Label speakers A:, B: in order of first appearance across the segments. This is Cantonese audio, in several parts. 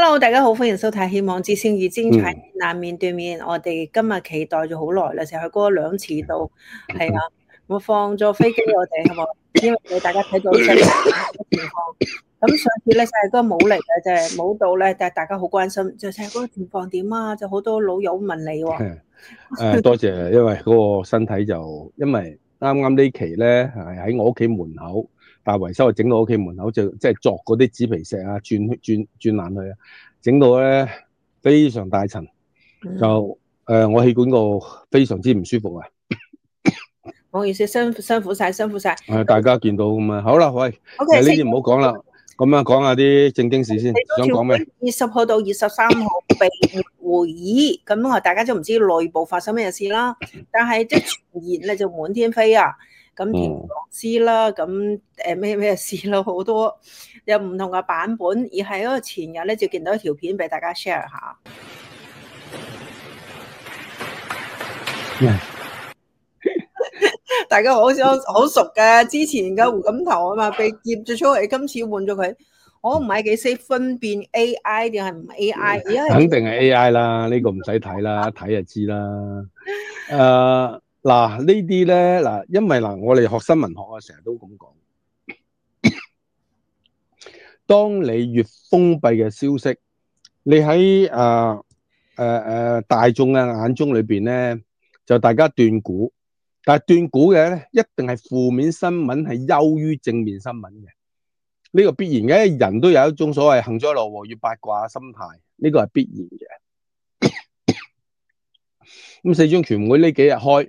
A: Hello，大家好，歡迎收睇《希望之聲與精彩難面對面》。我哋今日期待咗好耐啦，成日去過2次到，係啊，我放咗飛機我哋係咪？因為大家睇到世界嘅情況。咁上次咧，世界哥冇嚟嘅，就係冇到咧，但係大家好關心，就世界哥情況點啊？就好多老友問你喎。
B: 多謝，因為嗰個身體就因為啱啱呢期咧係喺我屋企門口大維修，整到屋企門口就即係鑿嗰啲紙皮石啊，轉爛去啊，整到咧非常大塵，就我氣管個非常之唔舒服啊。
A: 唔好意思，辛苦晒。
B: 大家見到咁啊，好啦，喂，
A: 呢
B: 啲唔好講啦，咁樣講下啲正經事先，想講咩
A: ？20號到23號備會議，咁大家都唔知內部發生咩事啦。但係即係傳言咧就滿天飛啊，咁田螺絲啦，咁咩事啦，好多有唔同嘅版本。而係嗰個前日咧就見到一條片俾大家 share 下。大家好熟嘅，之前嘅胡錦濤啊嘛，被劫咗出嚟，今次換咗佢，我唔係幾識分辨 AI 定係唔 AI，
B: 肯定係 AI 啦，呢個唔使睇啦，一睇就知啦。嗱呢啲咧嗱，因為嗱我哋學新聞學啊，成日都咁講，當你越封閉嘅消息，你喺大眾嘅眼中裏邊咧，就大家斷估。但係斷估嘅咧，一定係負面新聞係優於正面新聞嘅，呢個必然嘅。人都有一種所謂幸災樂禍與八卦心態，呢個係必然嘅。咁四中全會呢幾日開，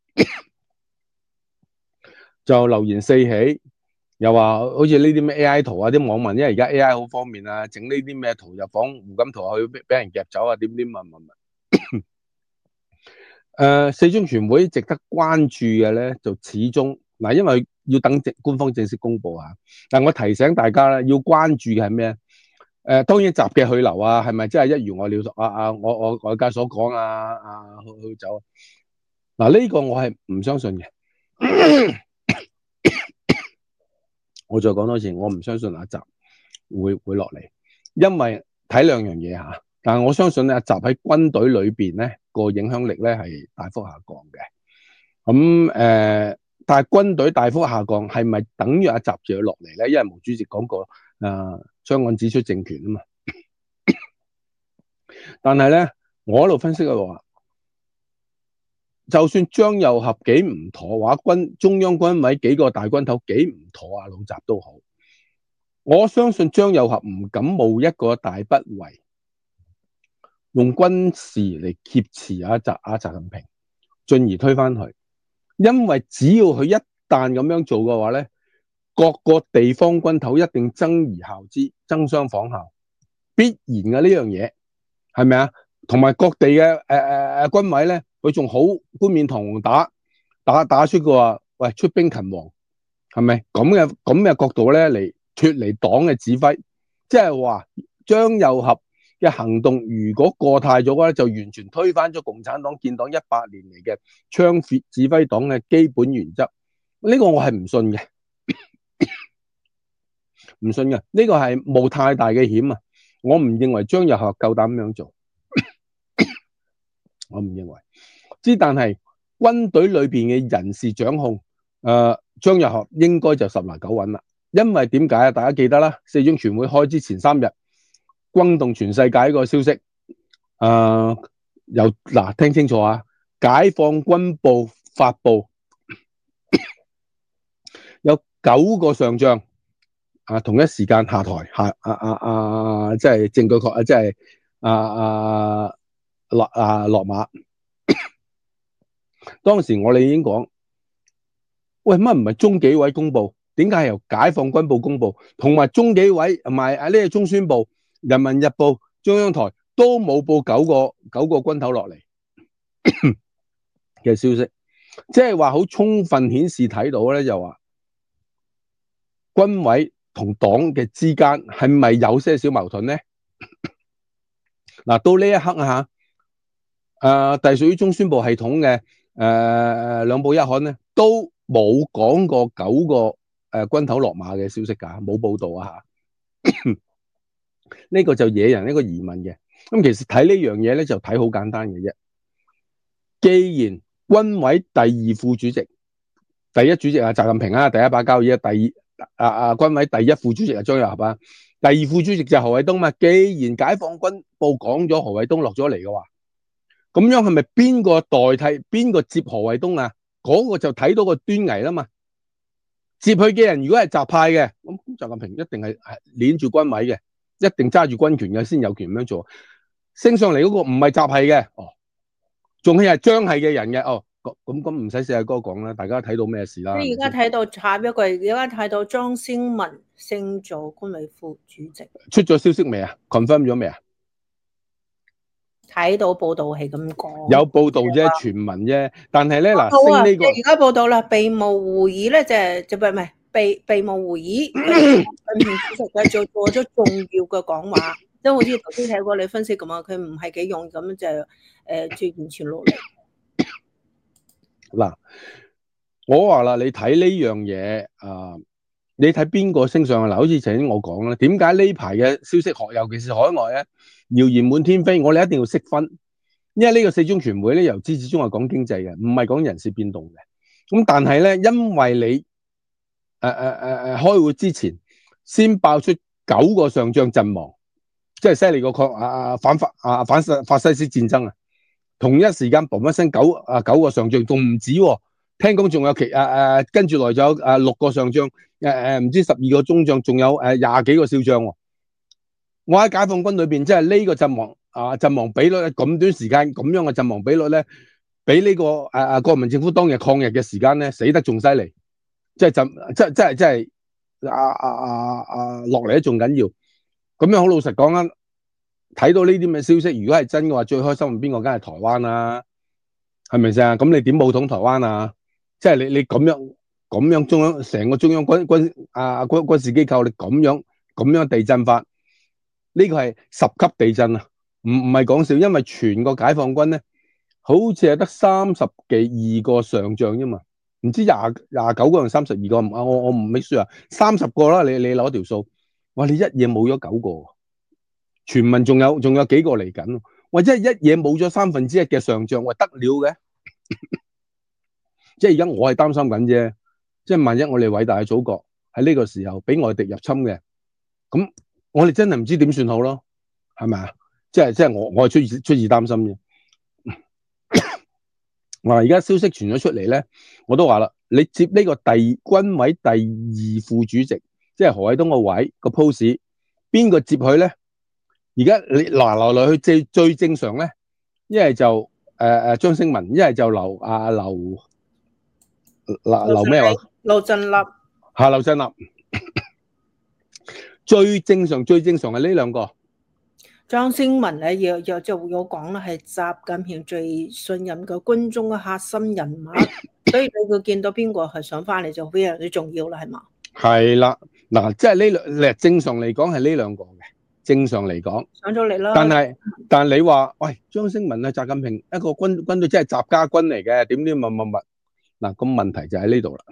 B: 就流言四起，又話好似呢啲咩 AI 圖啊，啲網民因為而家 AI 好方便啊，整呢啲咩圖又仿胡錦濤去俾人夾走啊，點四中全會值得關注嘅咧，就始終嗱，因為要等官方正式公布啊。但我提醒大家咧，要關注嘅係咩？當然集嘅去留啊，係咪真係一如我料我外界所講去走啊？嗱，呢個我係唔相信嘅。我再講多次，我唔相信阿習會落嚟，因為睇兩樣嘢吓。但係我相信阿習喺軍隊裏邊咧個影響力咧係大幅下降嘅。咁但係軍隊大幅下降係咪等於阿習就要落嚟咧？因為毛主席講過將按指出政權啊嘛。但係咧，我喺度分析嘅話，就算張又俠幾唔妥，或者中央軍委幾個大軍頭幾唔妥老習都好，我相信張又俠唔敢冒一個大不韙，用軍事嚟挾持習近平，進而推翻佢。因為只要佢一旦咁樣做嘅話咧，各個地方軍頭一定爭而效之，爭相仿效，必然嘅呢樣嘢，係咪啊？同埋各地嘅軍委咧，佢仲好冠冕堂皇打出個話，喂，出兵勤王，係咪咁嘅角度咧嚟脫離黨嘅指揮？即係話張又俠嘅行動如果過態咗咧，就完全推翻咗共產黨建黨100年嚟嘅槍指揮黨嘅基本原則。呢個我係唔信嘅，唔信嘅。呢個係冒太大嘅險啊！我唔認為張又俠夠膽咁樣做，我唔認為。但係軍隊裏邊嘅人事掌控，張又俠應該就十拿九穩啦。因為點解啊？大家記得啦，四中全會開之前3日，轟動全世界一個消息，聽清楚啊！解放軍部發布有9個上將同一時間下台即係證據確即係落馬。當時我哋已經講，喂，乜唔係中紀委公布？點解係由解放軍部公布？同埋中紀委同埋呢個中宣部、人民日報、中央台都冇報九個軍頭落嚟嘅消息，即係話好充分顯示睇到咧，就話軍委同黨嘅之間係咪有些少矛盾咧？嗱，到呢一刻隸屬於中宣部系統嘅兩報一刊咧，都冇講過9個軍頭落馬嘅消息㗎，冇報道啊嚇。 呢個就惹人一個疑問嘅。咁其實睇呢樣嘢咧就睇好簡單嘅啫。既然軍委第二副主席、第一主席係習近平啊，第一把交椅啊，軍委第一副主席係張又俠啊，第二副主席就係何衛東嘛。既然解放軍報講咗何衛東落咗嚟嘅話，咁樣係咪邊個代替邊個接何衛東啊？嗰個就睇到個端倪啦嘛。接佢嘅人如果係習派嘅，咁習近平一定係鏈住軍委嘅，一定揸住軍權嘅先有權咁樣做。升上嚟嗰個唔係習系嘅，仲係張系嘅人嘅，咁唔使四阿哥講啦，大家睇到咩事啦？
A: 你而家睇到下一個，而家睇到莊星文升做軍委副主席，
B: 出咗消息未啊 ？confirm 咗未啊？
A: 睇到報道係咁講，
B: 有報道啫，傳聞啫。但係咧嗱，
A: 升
B: 呢個
A: 而家報道啦，備務會議咧就唔係備務會議，主席嘅做咗重要嘅講話，即係好似頭先睇過你分析咁啊，佢唔係幾用咁就完全落嚟。
B: 嗱，我話啦，你睇呢樣嘢你睇邊個升上去嗱？好似頭先我講啦，點解呢排嘅消息尤其是海外咧，謠言滿天飛，我哋一定要識分，因為呢個四中全會咧，由始至終係講經濟嘅，唔係講人事變動嘅。咁但係咧，因為你開會之前先爆出9個上將陣亡，即係犀利過反法西斯戰爭啊！同一時間嘣一聲九個上將，仲唔止喎。聽講仲有跟住來咗6個上將，唔知12個中將，仲有20幾個少將喎。我喺解放軍裏邊，即係呢個陣亡比率咁短時間咁樣嘅陣亡比率咧，比呢個國民政府當日抗日嘅時間咧死得仲犀利，即係落嚟得仲緊要。咁樣好老實講啦，睇到呢啲咁嘅消息，如果係真嘅話，最開心係邊個？梗係台灣啦，係咪先啊？咁你點武統台灣啊？即係你咁樣中央成個中央軍事機構，你咁樣地震法，呢個係10級地震啊！唔係講笑，因為全個解放軍咧，好似係得32個上將啫嘛，唔知29個定32個，我唔 make sure 啊，30個啦，你攞條數，哇！你一夜冇咗9個，全民仲有幾個嚟緊，或者係一夜冇咗1/3嘅上將，喂得了嘅。即係而家我係擔心緊啫，即係萬一我哋偉大嘅祖國喺呢個時候俾外敵入侵嘅，咁我哋真係唔知點算好咯，係咪啊？即係我係出自擔心嘅。嗱，而家消息傳咗出嚟咧，我都話啦，你接呢個軍委第2副主席，即係何衛東個位個 post， 邊個接佢咧？而家你來去最正常咧，一係就張星文，一係就劉咩話？
A: 劉振立
B: 嚇，劉振立最正常係呢兩個。
A: 張星文咧，就有講啦，係習近平最信任嘅軍中嘅核心人物，所以你會見到邊個係想翻嚟就非常之重要啦，係嘛？係
B: 啦，嗱，即係正常嚟講係呢兩個嘅，正常嚟講
A: 上咗嚟啦。
B: 但係你話喂，張星文係習近平一個軍隊，即係習家軍嚟嘅，點乜？嗱，咁問題就喺呢度啦。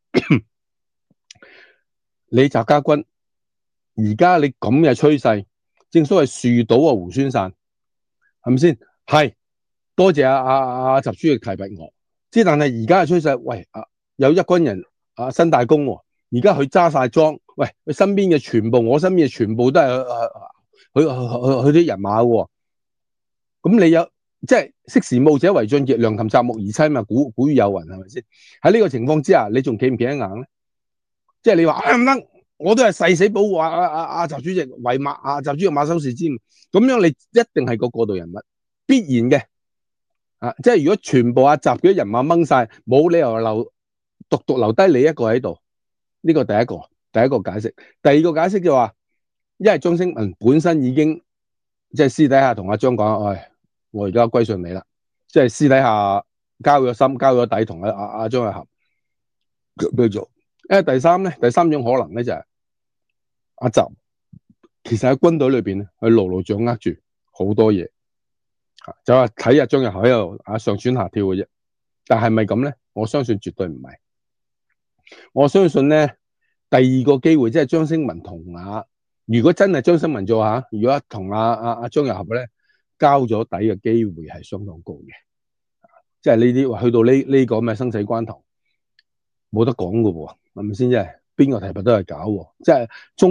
B: 你習家軍而家你咁嘅趨勢，正所謂樹倒猢猻散，係咪先？係多謝習主席提拔我，即係但係而家嘅趨勢，喂有一軍人新大公，而家佢揸晒莊，喂佢身邊嘅全部，我身邊嘅全部都係佢啲人馬喎。咁你有即係識時務者為俊傑，良禽擇木而棲嘛，古語有云，係咪先？喺呢個情況之下，你仲企唔企得硬咧？即係你話唔得，我都係誓死保護習主席為習主席馬首是瞻，咁樣你一定係個過渡人物，必然嘅。即係如果全部習嘅人馬掹晒，冇理由獨獨留低你一個喺度。呢個第一個解釋。第二個解釋就話，因為張星文本身已經即係私底下同阿張講，我而家歸順你啦，即係私底下交咗心交咗底，同阿張又合去做。因為第三種可能咧就係阿習其實喺軍隊裏邊咧，佢牢牢掌握住好多嘢，就話睇阿張又喺度上躥下跳嘅啫。但係咪咁咧？我相信絕對唔係。我相信咧，第二個機會即係張星文同如果真係張新民做下，如果同阿張又俠咧交咗底嘅機會係相當高嘅，即係呢啲去到呢個咩生死關頭冇得講噶喎，係咪先？即係邊個提拔都係搞喎，即係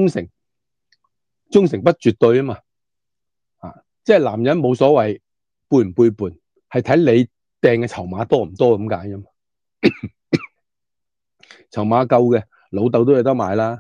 B: 忠誠不絕對啊嘛，即係男人冇所謂背唔背叛，係睇你掟嘅籌碼多唔多咁解啫嘛。籌碼夠嘅，老豆都有得買啦。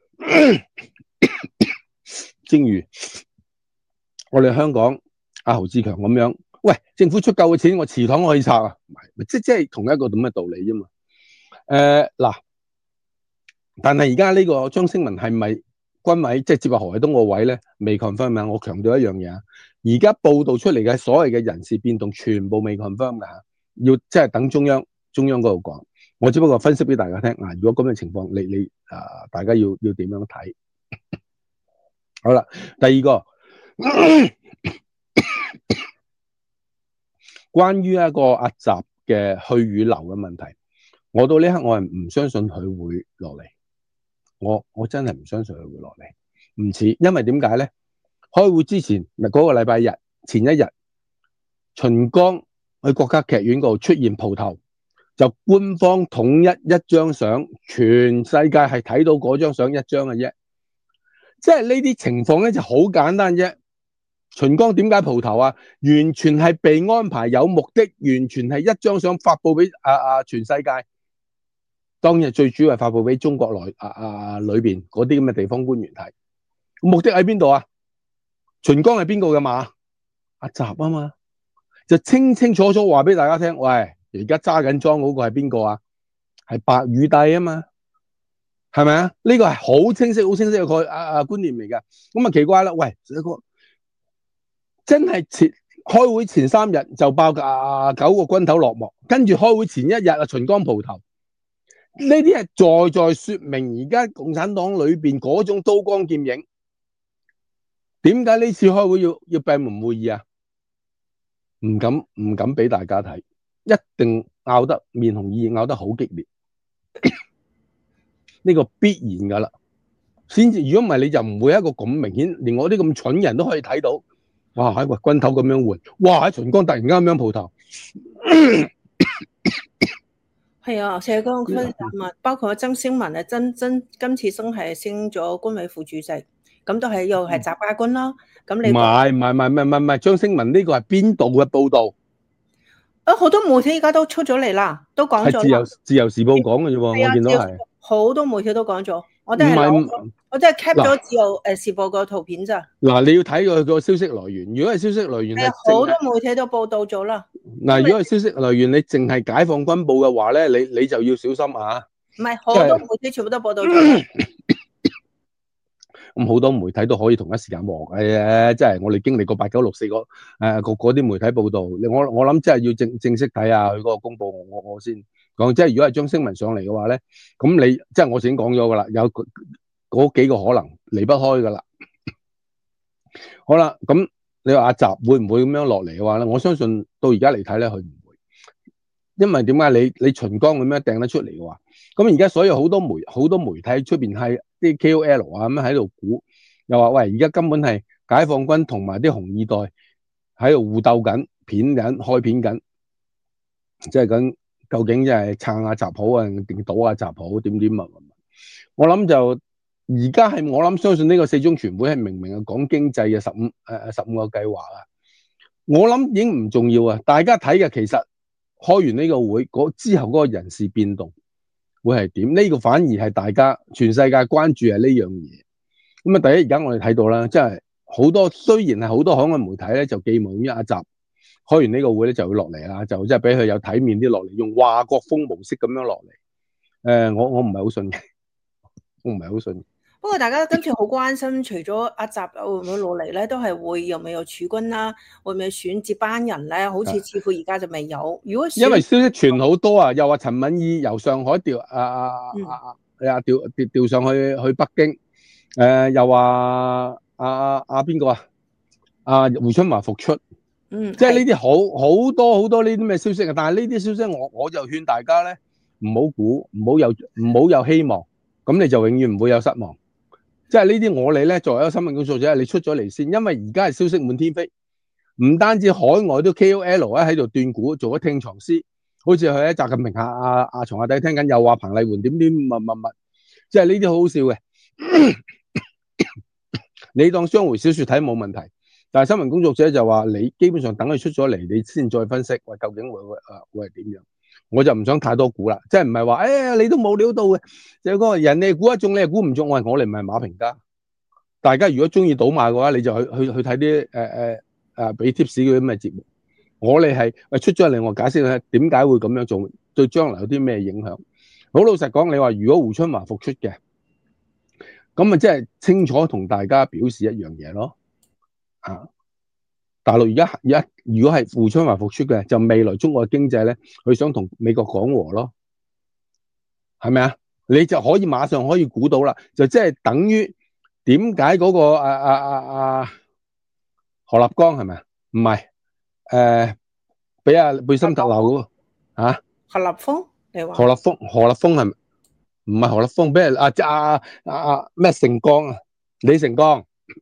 B: 正如我哋香港阿侯志強咁樣，喂，政府出夠嘅錢，我祠堂可以拆啊，即係同一個咁嘅道理啫嘛。嗱，但係而家呢個張星文係咪軍委即係接入何偉東個位咧？未 confirm 啊！我強調一樣嘢啊，而家報道出嚟嘅所謂嘅人事變動，全部未 confirm 噶吓，要即係等中央嗰度講。我只不過分析俾大家聽啊，如果咁嘅情況，你大家要點樣睇？好啦，第二個關於一個阿習嘅去與留嘅問題，我到呢刻我係唔相信佢會落嚟，我真係唔相信佢會落嚟，唔似，因為點解咧？開會之前嗰個禮拜日前一日，秦剛去國家劇院嗰度出現蒲頭，就官方統一張相，全世界係睇到嗰張相一張嘅啫。即係呢啲情況咧就好簡單啫。秦剛點解蒲頭啊？完全係被安排有目的，完全係一張相發佈俾全世界。當日最主要係發佈俾中國內裏邊嗰啲咁嘅地方官員睇。目的喺邊度啊？秦剛係邊個嘅馬？阿習啊嘛，就清清楚楚話俾大家聽。喂，而家揸緊裝嗰個係邊個啊？係白羽帝啊嘛。係咪啊？呢個係好清晰嘅觀念嚟㗎。咁啊奇怪啦，喂，真係開會前3日就爆9個軍頭落幕，跟住開會前1日秦剛蒲頭，呢啲係在說明而家共產黨裏邊嗰種刀光劍影。點解呢次開會要閉門會議啊？唔敢俾大家睇，一定拗得面紅耳熱，拗得好激烈。呢個必然噶啦，先至。如果唔係，你就唔會一個咁明顯，連我啲咁蠢人都可以睇到。哇！喺軍頭咁樣換，哇！喺秦剛突然間咁樣蒲頭，
A: 係啊，社工分析啊，包括曾星文啊，今次真係升咗軍委副主席，咁都係又係習家軍咯。咁你唔係
B: 張星文呢個係邊度嘅報導？
A: 好多媒體而家都出咗嚟啦，都講咗。
B: 係自由時報講嘅啫喎，我見到係
A: 好多媒體都講咗，我真係 cap 咗自由時報個圖片咋。
B: 嗱，你要睇佢個消息來源，如果係消息來源係
A: 好多媒體都報道咗啦。
B: 嗱，如果係消息來源，你淨係解放軍報嘅話咧，你就要小心啊！
A: 唔係好多媒體全部都報道咗。
B: 咁好多媒體都可以同一時間獲嘅，即係我哋經歷過8964嗰啲媒體報道，我諗即係要正式睇下佢嗰個公佈，我先講。即係如果係張星文上嚟嘅話咧，咁你即係我已經講咗噶啦，有嗰幾個可能離不開噶啦。好啦，咁你話阿習會唔會咁樣落嚟嘅話咧？我相信到而家嚟睇咧，佢唔會，因為點解你秦剛咁樣掟得出嚟嘅話，咁而家所有好多媒體出邊係啲 KOL 啊咁樣喺度估，又話喂，而家根本係解放軍同埋啲紅二代喺度互鬥緊，開片緊，即係咁究竟即係撐阿習好啊，定倒阿習好？點啊？我諗就而家係我諗相信呢個四中全會係明係講經濟嘅15個計劃啊，我諗已經唔重要啊，大家睇嘅其實開完呢個會之後嗰個人事變動會係點？呢個反而係大家全世界關注係呢樣嘢。咁啊，第一而家我哋睇到啦，即係好多雖然係好多海外媒體咧就寄望於阿習開完呢個會咧就會落嚟啦，就即係俾佢有體面啲落嚟，用華國鋒模式咁樣落嚟。我唔係好信嘅，我唔係好信。
A: 不過大家今次好關心，除咗阿習會唔會落嚟咧，都係會有冇儲軍啦，會唔會選接班人咧？好似似乎而家就未有。如果
B: 因為消息傳好多啊，又話陳敏爾由上海調上去北京，又話邊個胡春華復出，即係呢啲好多呢啲咩消息啊！但係呢啲消息我就勸大家咧，唔好估，唔好有希望，咁你就永遠唔會有失望。 即係呢啲我哋咧作為一個新聞工作者，你出咗嚟先，因為而家係消息滿天飛，唔單止海外都 KOL 咧喺度斷估，做咗聽床師，好似佢喺習近平阿床下底聽緊，又話彭麗媛點乜，即係呢啲好好笑嘅。你當章回小說睇冇問題，但係新聞工作者就話你基本上等佢出咗嚟，你先再分析，喂究竟會係點樣？我就唔想太多估啦，即係唔係話你都冇料到嘅，就嗰個人你估得中，你係估唔中。我哋唔係馬評家，大家如果中意賭馬嘅話，你就去睇啲俾 tips 嗰啲咁嘅節目。我哋係出咗嚟，我解釋咧點解會咁樣做，對將來有啲咩影響。好老實講，你話如果胡春華復出嘅，咁咪即係清楚同大家表示一樣嘢咯。大陸而家如果係胡春華復出嘅，就未來中國嘅經濟咧，佢想同美國講和咯，係咪啊？你就可以馬上可以估到啦，就即係等於點解嗰個何立剛係咪啊？唔係俾貝森特鬧嗰個
A: 何立峰，你話
B: 何立峰係唔係何立峰？俾人咩成江啊？李成江。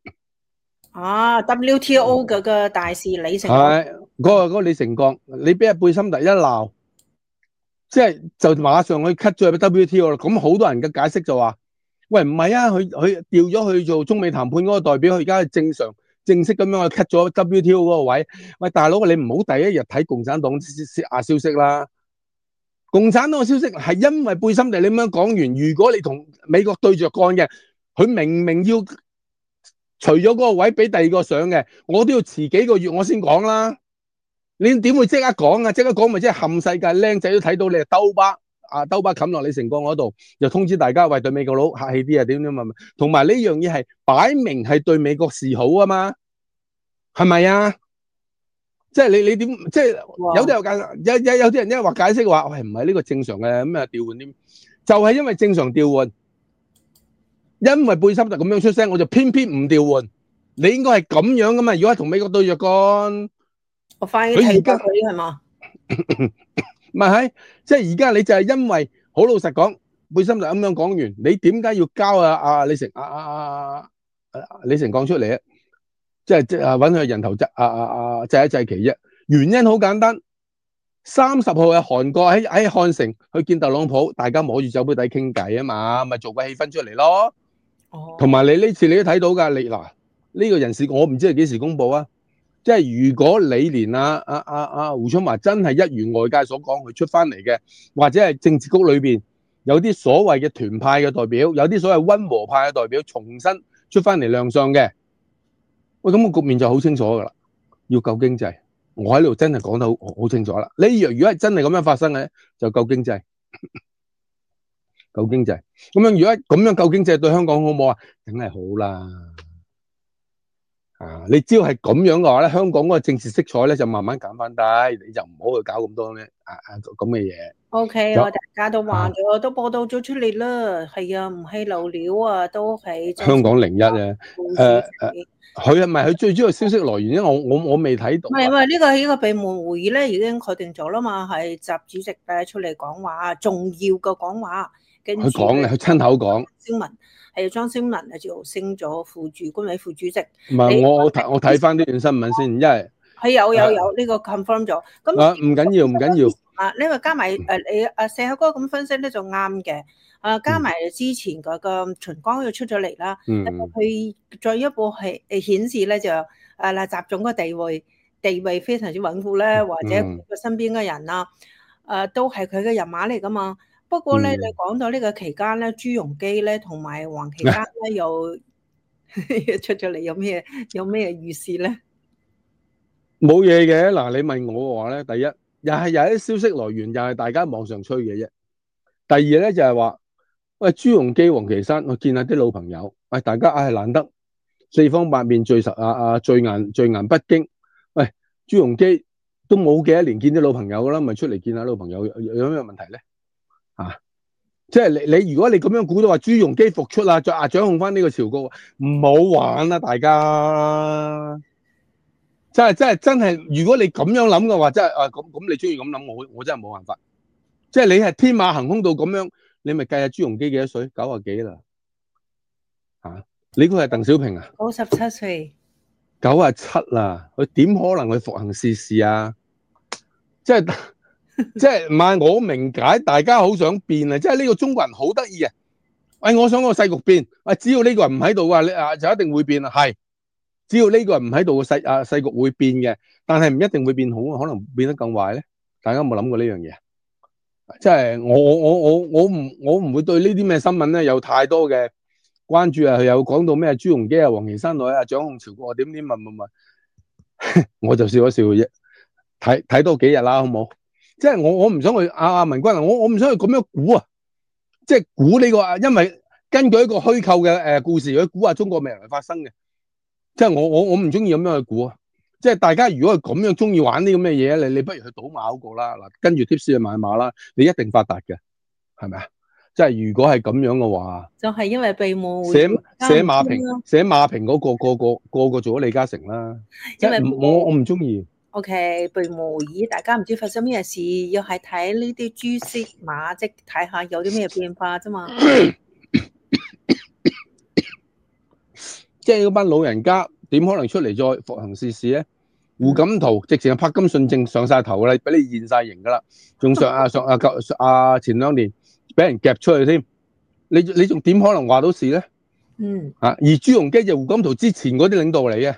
A: WTO 嗰個大使李成江，
B: 係嗰個李成江，你俾阿貝森特一鬧，即係就馬上去 cut 咗入 WTO 啦。咁好多人嘅解釋就話，喂唔係啊，佢調咗去做中美談判嗰個代表，佢而家係正式咁樣去 cut 咗 WTO 嗰個位。喂大佬，你唔好第一日睇共產黨消息啦。共產黨嘅消息係因為貝森特你咁樣講完，如果你同美國對着幹嘅，佢明明要除咗嗰個位俾第二個上嘅，我都要遲幾個月我先講啦。你點會即刻講啊？即刻講咪即係冚世界僆仔都睇到你係兜巴冚落你成江嗰度，又通知大家喂對美國佬客氣啲啊，點點啊，同埋呢樣嘢係擺明係對美國示好啊嘛，係咪啊？即係你點即係有啲有啲人因為話解釋話，喂唔係呢個正常嘅咩調換點，就係因為正常調換。因為貝森特咁樣出聲，我就偏偏唔調換。你應該係咁樣噶嘛？如果係同美國對着幹，
A: 我發現佢而家係嘛？
B: 咪係，即係而家你就係因為好老實講，貝森特咁樣講完，你點解要交李成鋼出嚟啊？即係揾佢人頭制一制旗啫。原因好簡單，30號係韓國喺漢城去見特朗普，大家摸住酒杯底傾偈啊嘛，咪做個氣氛出嚟咯。同埋你呢次你都睇到㗎，你嗱呢個人事我唔知係幾時公佈啊。即係如果你連胡春華真係一如外界所講佢出翻嚟嘅，或者係政治局裏邊有啲所謂嘅團派嘅代表，有啲所謂溫和派嘅代表重新出翻嚟亮相嘅，喂咁個局面就好清楚㗎啦。要救經濟，我喺度真係講得好清楚啦。呢樣如果係真係咁樣發生嘅，就救經濟。救經濟咁樣，如果咁樣救經濟對香港好唔好啊？梗係好啦。你只要係咁樣嘅話咧，香港嗰個政治色彩咧就慢慢減翻低，你就唔好去搞咁多咧咁嘅嘢。
A: OK，我大家都話咗，都報道咗出嚟啦。係啊，唔係流料啊，都係
B: 香港01啊。佢係咪佢最主要消息來源？因為我未睇到。
A: 唔係呢個閉門會議咧已經確定咗啦嘛，係習主席出嚟講話，重要嘅講話。
B: 佢講嘅，佢親口講。
A: 聲文係莊聲文就升咗軍委副主席。
B: 唔係我睇翻呢段新聞先，因為
A: 係有呢個 confirm 咗。咁
B: 唔緊要。
A: 呢個加埋你四口哥咁分析咧就啱嘅。加埋之前嗰個秦剛又出咗嚟啦。佢再一步係顯示咧就習總嘅地位非常之穩固咧，或者佢身邊嘅人啊，都係佢嘅人馬嚟噶嘛。不過咧，你講到呢個期間咧，朱鎔基咧同埋黃岐嘉咧又出咗嚟，有咩預示咧？
B: 冇嘢嘅。嗱，你問我嘅話咧，第一又係有啲消息來源，又係大家網上吹嘅啫。第二咧就係話，喂朱鎔基、黃岐山，我見下啲老朋友，喂大家難得四方八面聚實聚顏北京。喂朱鎔基都冇幾多年見啲老朋友噶啦，咪出嚟見下老朋友，有咩問題咧？即係你如果你咁樣估到話朱鎔基復出啊，再掌控翻呢個朝局，唔好玩啦，大家真係，如果你咁樣諗嘅話，真係咁你中意咁諗，我真係冇辦法。即係你係天馬行空到咁樣，你咪計下朱鎔基幾多歲？90幾啦， 你估係鄧小平啊
A: 97歲，
B: ？97啦，佢點可能去復行視事啊？即係即係唔係我明解，大家好想變啊！即係呢個中國人好得意啊！我想個世局變，只要呢個人唔喺度啊，你就一定會變啊！係，只要呢個人唔喺度，世局會變嘅，但係唔一定會變好，可能變得更壞咧。大家有冇諗過呢樣嘢？即係我唔會對呢啲咩新聞咧有太多嘅關注啊！有講到咩朱鎔基啊、王岐山女啊、蔣控潮過點問，我就笑一笑嘅啫。睇多幾日啦，好冇？即係我唔想去阿文君啊，我唔想去咁樣估啊！即係估呢個，因為根據一個虛構嘅故事去估下中國未來發生嘅。即係我唔中意咁樣去估啊！即係大家如果係咁樣中意玩啲咁嘅嘢，你不如去賭馬好過啦。嗱，跟住 tips 去買馬啦，你一定發達嘅，係咪啊？即係如果係咁樣嘅話，
A: 就係因為被誤
B: 寫馬評嗰個做咗李嘉誠啦。即係我唔中意。
A: OK， 被模擬，大家唔知發生咩事，要係睇呢啲蛛絲馬跡，睇下有啲咩變化啫嘛。
B: 即係嗰班老人家點可能出嚟再復行視事咧？胡錦濤直情係柏金遜症上晒頭噶啦，俾你現晒形噶啦，仲前2年俾人夾出去添，你仲點可能話到事咧？而朱鎔基就胡錦濤之前嗰啲領導嚟嘅，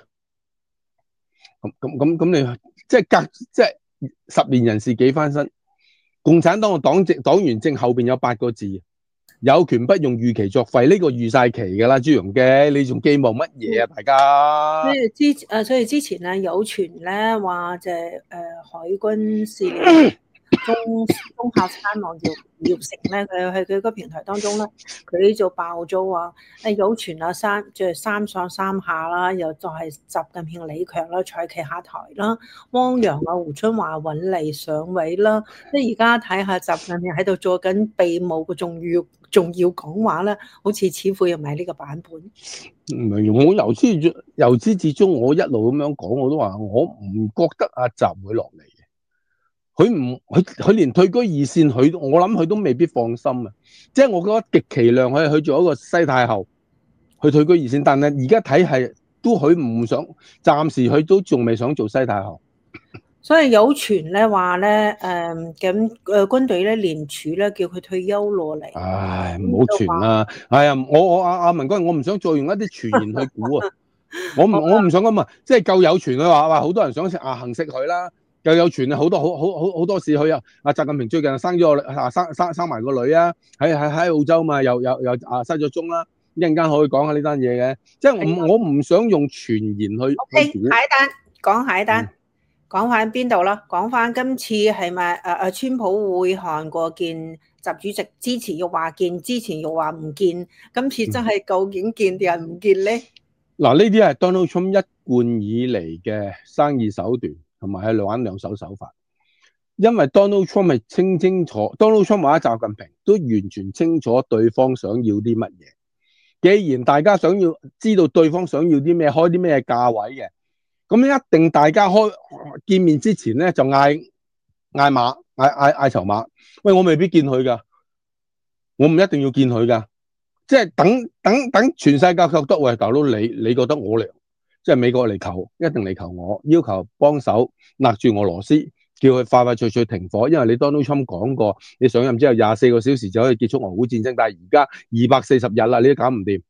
B: 咁你即係10年人事幾翻身？共產黨嘅黨員證後邊有8個字：有權不用預期作廢。呢個預晒期噶啦，朱鎔基，你仲寄望乜嘢啊？大家
A: 所以之前咧有傳咧話就係海軍司令中校參謀姚成咧，佢喺佢個平台當中咧，佢就爆咗話有傳啊三上三下啦，又就係習近平、李強啦蔡奇下台啦，汪洋啊胡春華揾嚟上位啦。即係而家睇下習近平喺度做緊秘務嘅重要講話咧，好似似乎又唔係呢個版本。
B: 唔係，我由始至終我一路咁樣講，我都話我唔覺得阿習會落嚟。佢連退居二線，我諗佢都未必放心啊！即係我覺得極其量佢去做一個西太后，去退居二線，但係而家睇係都佢唔想，暫時佢都仲未想做西太后。
A: 所以有傳咧話咧，軍隊咧聯署咧叫佢退休落嚟。
B: 唉，唔好傳啦！係啊，我阿文君，我唔想再用一啲傳言去估啊！我唔想咁啊！即係夠有傳佢話好多人想行食佢啦。又有傳啊，好多事佢啊！阿習近平最近生咗生埋個女啊，喺澳洲嘛，又失咗蹤啦。一陣間可以講下呢單嘢嘅，即係我唔想用傳言去。
A: OK， 下一單，講翻邊度啦？講翻今次係咪川普會韓國見習主席，之前又話見，之前又話唔見，今次真係究竟見定係唔見咧？
B: 嗱，呢啲係 Donald Trump 一貫以嚟嘅生意手段。同埋係玩兩手手法，因為 Donald Trump 係清楚 ，Donald Trump 或者習近平都完全清楚對方想要啲乜嘢。既然大家想要知道對方想要啲咩，開啲咩價位嘅，咁一定大家見面之前咧就嗌籌碼。喂，我未必見佢噶，我唔一定要見佢噶，即係等全世界覺得喂，大佬你覺得我嚟？即係美國嚟求，一定嚟求我，要求幫手勒住俄羅斯，叫佢快脆停火。因為你 Donald Trump 講過，你上任之後24個小時就可以結束俄烏戰爭，但係而家240日啦，你都搞唔掂。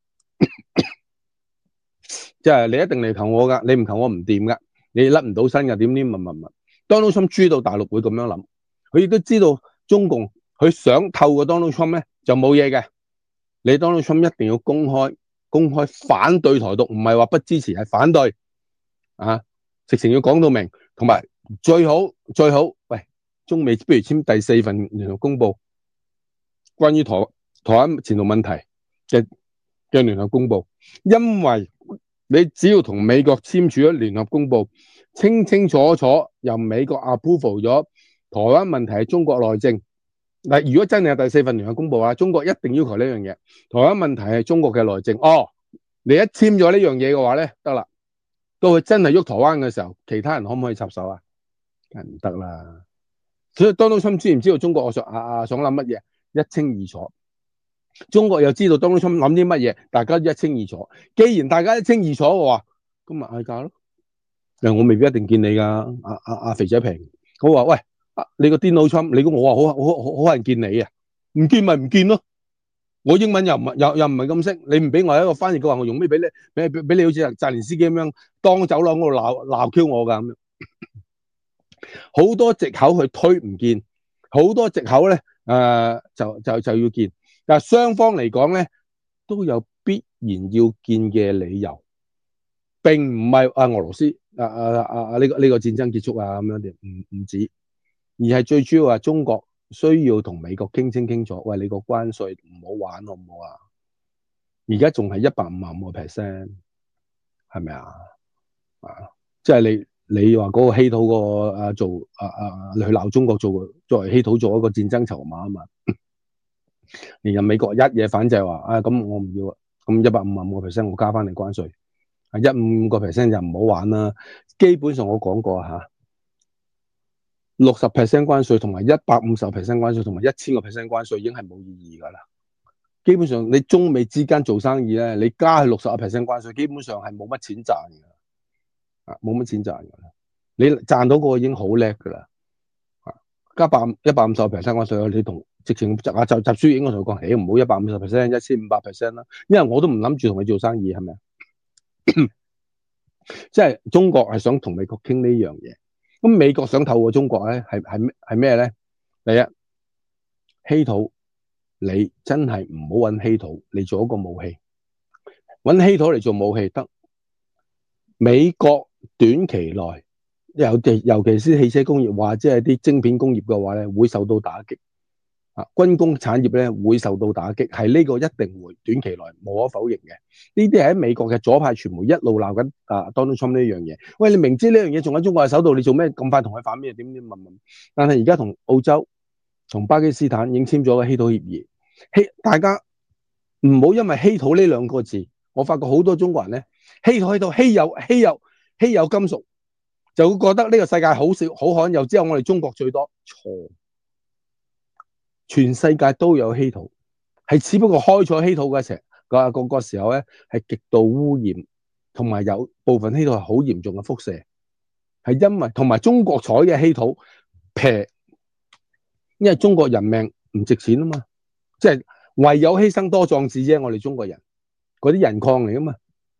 B: 即係你一定嚟求我噶，你唔求我唔掂噶，你甩唔到身噶，點問。Donald Trump 知道大陸會咁樣諗，佢亦都知道中共佢想透過 Donald Trump 咧就冇嘢嘅。你 Donald Trump 一定要公開反對台獨，唔係話不支持，係反對啊！直情要講到明，同埋最好，喂，中美不如簽第4份聯合公報，關於台灣前途問題嘅聯合公報，因為你只要同美國簽署咗聯合公報，清楚由美國 approve 咗台灣問題係中國內政。嗱，如果真係有第4份聯合公報啊，中國一定要求呢樣嘢。台灣問題係中國嘅內政。你一簽咗呢樣嘢嘅話咧，得啦。到佢真係喐台灣嘅時候，其他人可唔可以插手啊？梗係唔得啦。所以Donald Trump知唔知道中國我想諗乜嘢？一清二楚。 中國又知道 Donald Trump 諗啲乜嘢，大家一清二楚。既然大家一清二楚嘅話，咁咪嗌交咯。我未必一定見你噶，阿肥仔平，我話喂，你個 Donald Trump，你估我話好人見你啊？唔見咪唔見咯。我英文又唔係咁識，你唔俾我一個翻譯嘅話，我用咩俾你？俾你好似澤連斯基咁樣當走廊嗰度鬧 Q 我噶咁樣，好多藉口去推唔見，好多藉口咧就要見，但係雙方嚟講咧都有必然要見嘅理由，並唔係俄羅斯呢個戰爭結束啊咁樣嘅，唔止，而係最主要係中國需要同美國傾清清楚，喂，你個關稅唔好玩好唔好啊？而家仲係155%，係咪啊？即係你話嗰個稀土個你去鬧中國作為稀土做一個戰爭籌碼啊嘛，然後美國一嘢反制話咁我唔要啊，咁155%我加翻你關稅，15%就唔好玩啦。基本上我講過吓，60% 關稅同埋150% 關稅同埋1000% 關稅已經係冇意義噶啦。基本上你中美之間做生意咧，你加去60% 關稅，基本上係冇乜錢賺嘅，冇乜錢賺嘅。你賺到嗰個已經好叻噶啦，加150% 關稅，你同直情就書應該同佢講，唔好150%，1500%啦，因為我都唔諗住同你做生意，係咪啊？即係中國係想同美國傾呢樣嘢，咁美國想透過中國咧，係咩咧？第一，稀土。你真係唔好揾稀土嚟做一個武器，揾稀土嚟做武器得。美國短期內，尤其是汽車工業或者係啲晶片工業嘅話咧，會受到打擊。軍工產業咧會受到打擊，係呢個一定會短期內無可否認嘅。呢啲係喺美國嘅左派傳媒一路鬧緊Donald Trump 呢樣嘢。喂，你明知呢樣嘢仲喺中國嘅手度，你做咩咁快同佢反面？點問？但係而家同澳洲、同巴基斯坦已經簽咗個稀土協議。大家唔好因為稀土呢兩個字，我發覺好多中國人咧，稀土稀有金屬，就會覺得呢個世界好少好罕有，只有我哋中國最多。錯，全世界都有稀土，係只不過開採稀土嘅時候咧，係極度污染，同埋有部分稀土係好嚴重嘅輻射，係因為同埋中國採嘅稀土平，因為中國人命唔值錢啊嘛。即係唯有犧牲多壯士啫，我哋中國人嗰啲人礦嚟噶嘛。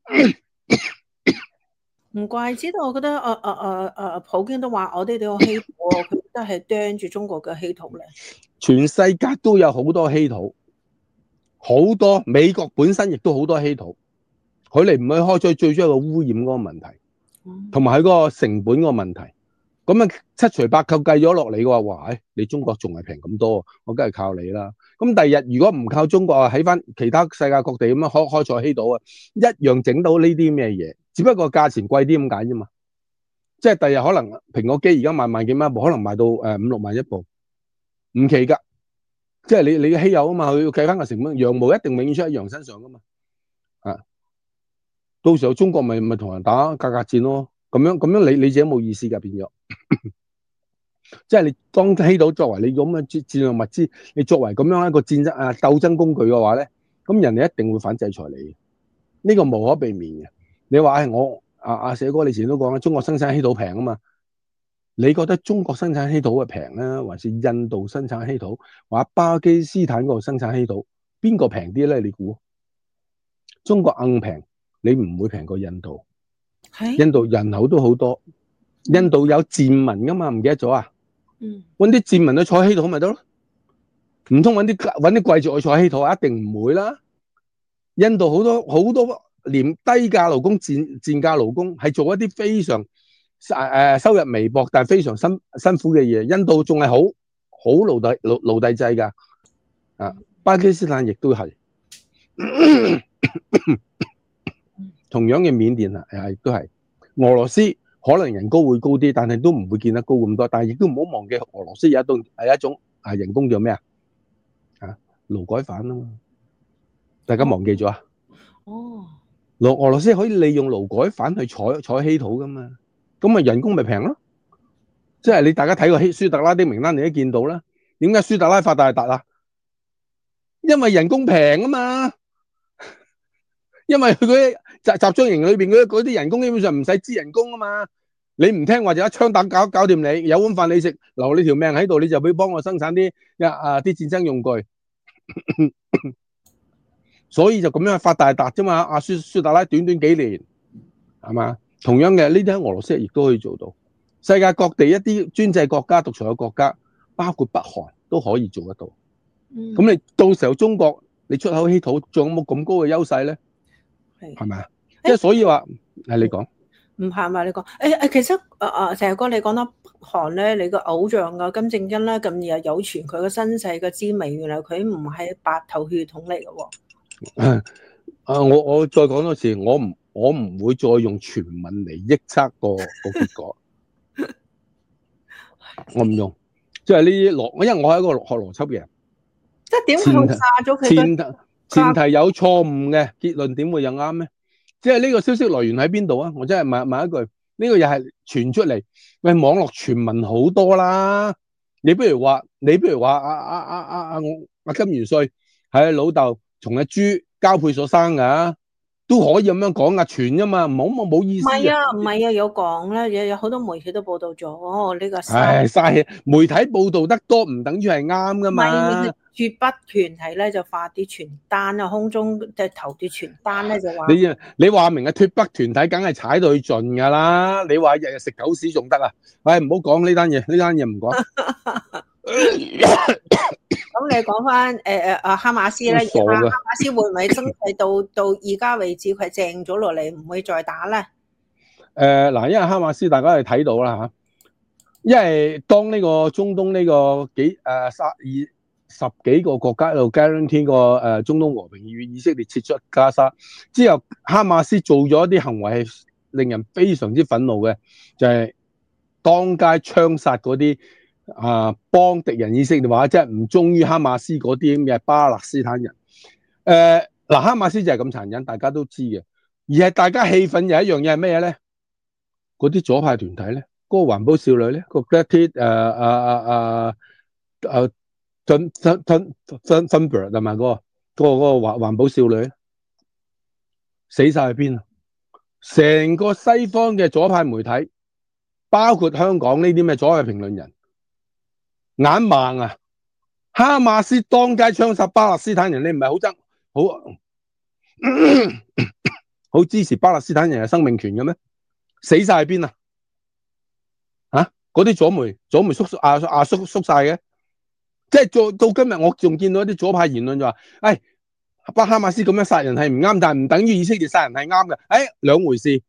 A: 唔怪之得，我覺得普京都話我哋都有稀土，佢都係盯住中國嘅稀土咧。
B: 全世界都有好多稀土，好多美國本身亦都好多稀土，佢哋唔去開採最主要個污染嗰個問題，同埋佢嗰個成本嗰個問題。咁啊七除八扣計咗落嚟嘅話，哇！你中國仲係平咁多，我梗係靠你啦。咁第二日如果唔靠中國啊，喺翻其他世界各地咁樣開採稀土啊，一樣整到呢啲咩嘢？只不過價錢貴啲咁解啫嘛。即係第日可能蘋果機而家賣萬幾蚊一部，可能賣到5-6萬一部，唔奇㗎。即係你嘅稀有啊嘛，佢要計翻個成本，羊毛一定永遠出喺羊身上噶嘛。到時候中國咪同人打價格戰咯。咁樣你自己冇意思㗎，變咗。即係你當稀土作為你咁嘅戰略物資，你作為咁樣一個戰爭鬥爭工具嘅話咧，咁人哋一定會反制裁你，呢個無可避免嘅。你話我社哥，你以前都講啦，中國生產稀土平啊嘛，你覺得中國生產稀土係平咧，還是印度生產稀土，或者巴基斯坦嗰度生產稀土，邊個平啲咧？你估？中國硬平，你唔會平過印度。印度人口都好多，印度有賤民噶嘛？唔記得咗啊？搵啲賤民去採稀土咪得咯？唔通搵啲貴族去採稀土？一定唔會啦。印度好多廉低價勞工、賤價勞工，係做一啲非常收入微薄但係非常辛苦嘅嘢。印度仲係好奴隸制噶，巴基斯坦亦都係。同樣嘅緬甸亦都係，俄羅斯可能人工會高啲，但係都唔會見得高咁多。但係亦都唔好忘記，俄羅斯有一種人工叫咩啊？勞改犯啊嘛，大家忘記咗啊？俄羅斯可以利用勞改犯去採稀土噶嘛，咁咪人工咪平咯？即係大家睇過舒特拉的名單，你都見到啦。點解舒特拉發大達啊？ 因為人工平啊嘛，因為佢嗰啲集中營裏邊嗰啲人工基本上唔使支人工啊嘛。你唔聽話就一槍打搞掂你，有碗飯你食，留你條命喺度，你就俾幫我生產啲戰爭用具，所以就咁樣發大達啫嘛。阿舒達拉短幾年係嘛，同樣嘅呢啲喺俄羅斯亦都可以做到。世界各地一啲專制國家、獨裁嘅國家，包括北韓都可以做得到。咁你到時候中國你出口稀土，仲有冇咁高嘅優勢咧？係咪啊？即係所以話係你講。
A: 唔係嘛？你講其實成日哥你講到北韓咧，你個偶像啊金正恩咧，近日有傳佢個身世嘅滋味，原來佢唔係白頭血統嚟嘅喎。
B: 我再講多次，我唔會再用傳聞嚟臆測個結果，我唔用，即係呢啲因為我係一個學邏輯嘅人，
A: 即係點會炸咗佢？
B: 前提有錯誤嘅結論點會有啱咧？即係呢個消息來源喺邊度啊？我真係問一句，呢個又係傳出嚟，喂，網絡傳聞好多啦。你不如話金元帥係老豆同阿豬交配所生噶，都可以咁樣講啊，傳啫嘛，冇意思。
A: 唔係啊，有講咧，有好多媒體都報道咗呢個。
B: 唉，嘥氣，媒體報道得多唔等於係啱噶嘛。
A: 絕不團體咧就發啲傳單啊，空中即係投啲傳單咧就話
B: 你話明啊，脫北團體梗係踩到去盡噶啦。你話日日食狗屎仲得啊？唉，唔好講呢單嘢，唔講。
A: 咁你講翻哈馬斯咧，哈馬斯會唔會真係到而家為止佢靜咗落嚟，唔會再打咧？
B: 嗱，因為哈馬斯大家係睇到啦嚇，因為當呢個中東呢個十幾個國家喺度 guarantee 個中東和平，與以色列撤出加沙之後，哈馬斯做咗一啲行為係令人非常之憤怒嘅，就係當街槍殺嗰啲幫敵人以色列話，即係唔忠於哈馬斯嗰啲咁嘅巴勒斯坦人。嗱，哈馬斯就係咁殘忍，大家都知嘅。而係大家氣憤有一樣嘢係咩嘢咧？嗰啲左派團體咧，嗰個環保少女咧，個 Greta Thunberg 係咪嗰個環保少女死晒去邊啊？成個西方嘅左派媒體，包括香港呢啲咩左派評論人，眼盲啊！哈馬斯當街槍殺巴勒斯坦人，你唔係好憎好支持巴勒斯坦人嘅生命權嘅咩？死晒喺邊啊？嗰啲左媒縮晒嘅，即係到今日我仲見到一啲左派言論就話，哈馬斯咁樣殺人係唔啱，但係唔等於以色列殺人係啱嘅，兩回事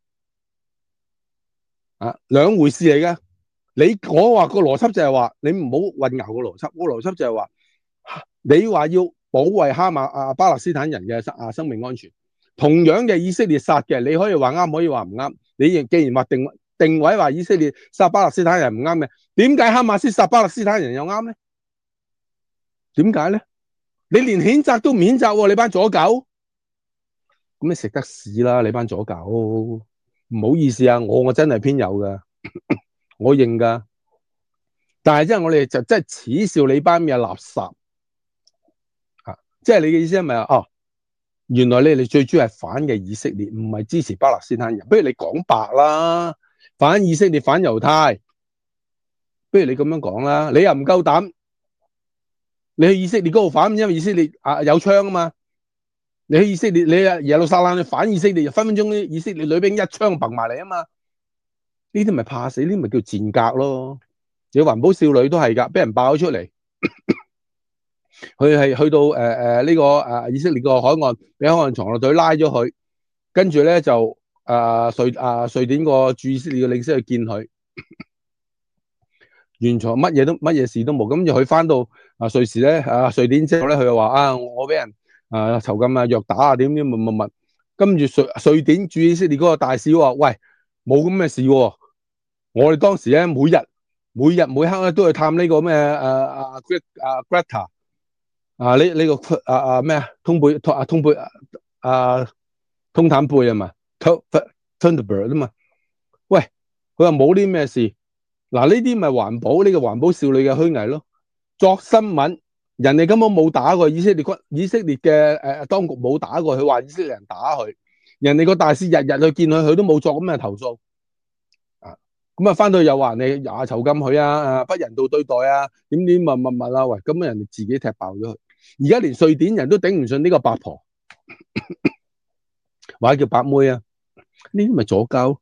B: 兩回事嚟嘅。我話個邏輯就係話，你唔好混淆個邏輯。個邏輯就係話，你話要保衛巴勒斯坦人嘅生命安全，同樣嘅以色列殺嘅，你可以話啱，可以話唔啱。你既然話定位話以色列殺巴勒斯坦人唔啱嘅，點解哈馬斯殺巴勒斯坦人又啱咧？點解咧？你連譴責都唔譴責喎，你班左狗，咁你食得屎啦！你班左狗，唔好意思啊，我真係偏有噶，我認噶。但係即係我哋就真係恥笑你班嘅垃圾，即係你嘅意思係咪啊？原來你哋最主要係反嘅以色列，唔係支持巴勒斯坦人。不如你講白啦，反以色列、反猶太，不如你咁樣講啦。你又唔夠膽，你去以色列嗰度反，因為以色列有槍啊嘛。你去以色列，你耶路撒冷去反以色列，分分鐘啲以色列女兵一槍崩埋嚟啊嘛。呢啲咪怕死，呢啲咪叫賤格咯。你環保少女都係噶，俾人爆咗出嚟。佢係去到呢個以色列個海岸，俾海岸藏掠隊拉咗佢，跟住咧就瑞典個駐以色列嘅領事去見佢，完全乜嘢事都冇。咁就佢翻到瑞士咧瑞典之後咧，佢就話我俾人囚禁虐打點乜，跟住瑞典駐以色列嗰個大使話：喂，冇咁嘅事喎，我哋當時咧每日每刻咧都去探呢個咩Greta。呢個咩通坦貝啊嘛 ，Thunberg 啊嘛，喂，佢話冇啲咩事，嗱呢啲咪環保呢個環保少女嘅虛偽咯，作新聞人哋根本冇打過以色列嘅當局冇打過佢，話以色列人打佢，人哋個大使日日去見佢，佢都冇作咁嘅投訴。咁啊，翻到去又話你囚禁佢啊，不人道對待啊，點乜啊，喂，咁人哋自己踢爆咗佢。而家連瑞典人都頂唔順呢個八婆，或者叫八妹啊，呢啲咪左膠。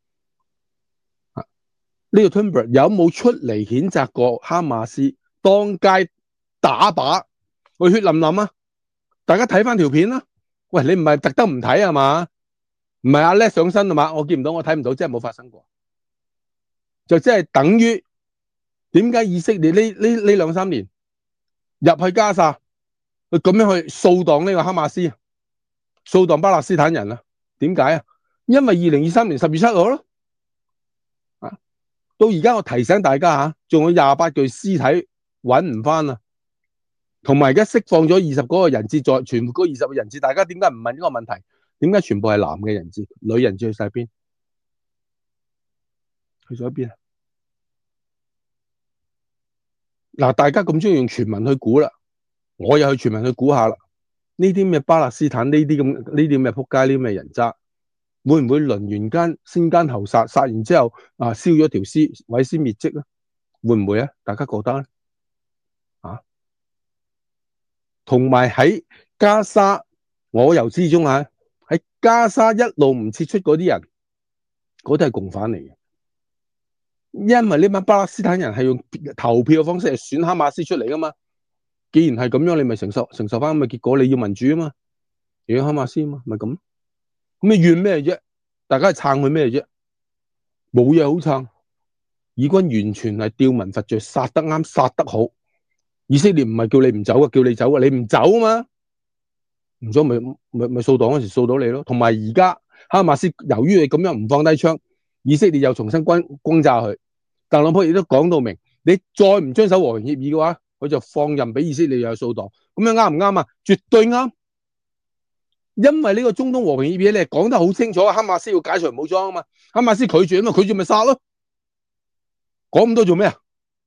B: 呢個 Thunberg 有冇出嚟譴責過哈馬斯當街打靶，佢血淋淋啊？大家睇翻條片啦。喂，你唔係特登唔睇係嘛？唔係阿叻上身係嘛？我見唔到，我睇唔到，真係冇發生過。就即係等於點解以色列呢2-3年入去加沙，佢咁樣去掃蕩呢個哈馬斯，掃蕩巴勒斯坦人啊？點解啊？因為2023年10月7號咯。到而家我提醒大家吓，仲有28具屍體揾唔翻啊，同埋而家釋放咗20個人質，在全部嗰20個人質，大家點解唔問呢個問題？點解全部係男嘅人質，女人質去晒邊？去咗邊啊？嗱，大家咁中意用傳聞去估啦，我又去傳聞去估下啦。呢啲咩巴勒斯坦呢啲咩仆街，呢啲咩人渣，會唔會輪完間先奸後殺，殺完之後燒咗條屍，毀屍滅跡咧？會唔會啊？大家覺得咧？同埋喺加沙，我由始至終喺加沙一路唔撤出嗰啲人，嗰啲係共犯嚟嘅。因為呢班巴勒斯坦人係用投票嘅方式嚟選哈馬斯出嚟噶嘛。既然係咁樣，你咪承受翻咁嘅結果。你要民主啊嘛，要哈馬斯啊嘛，咪咁。咁你怨咩啫？大家係撐佢咩啫？冇嘢好撐。以軍完全係吊民伐罪，殺得啱，殺得好。以色列唔係叫你唔走啊，叫你走啊，你唔走啊嘛，唔走咪掃蕩嗰時掃到你咯。同埋而家哈馬斯由於你咁樣唔放低槍，以色列又重新轟炸佢。特朗普亦都講到明，你再唔遵守和平協議嘅話，佢就放任俾以色列又有掃蕩。咁樣啱唔啱啊？絕對啱。因為呢個中東和平協議你係講得好清楚，哈馬斯要解除武裝啊嘛，哈馬斯拒絕啊嘛，拒絕咪殺咯。講咁多做咩啊？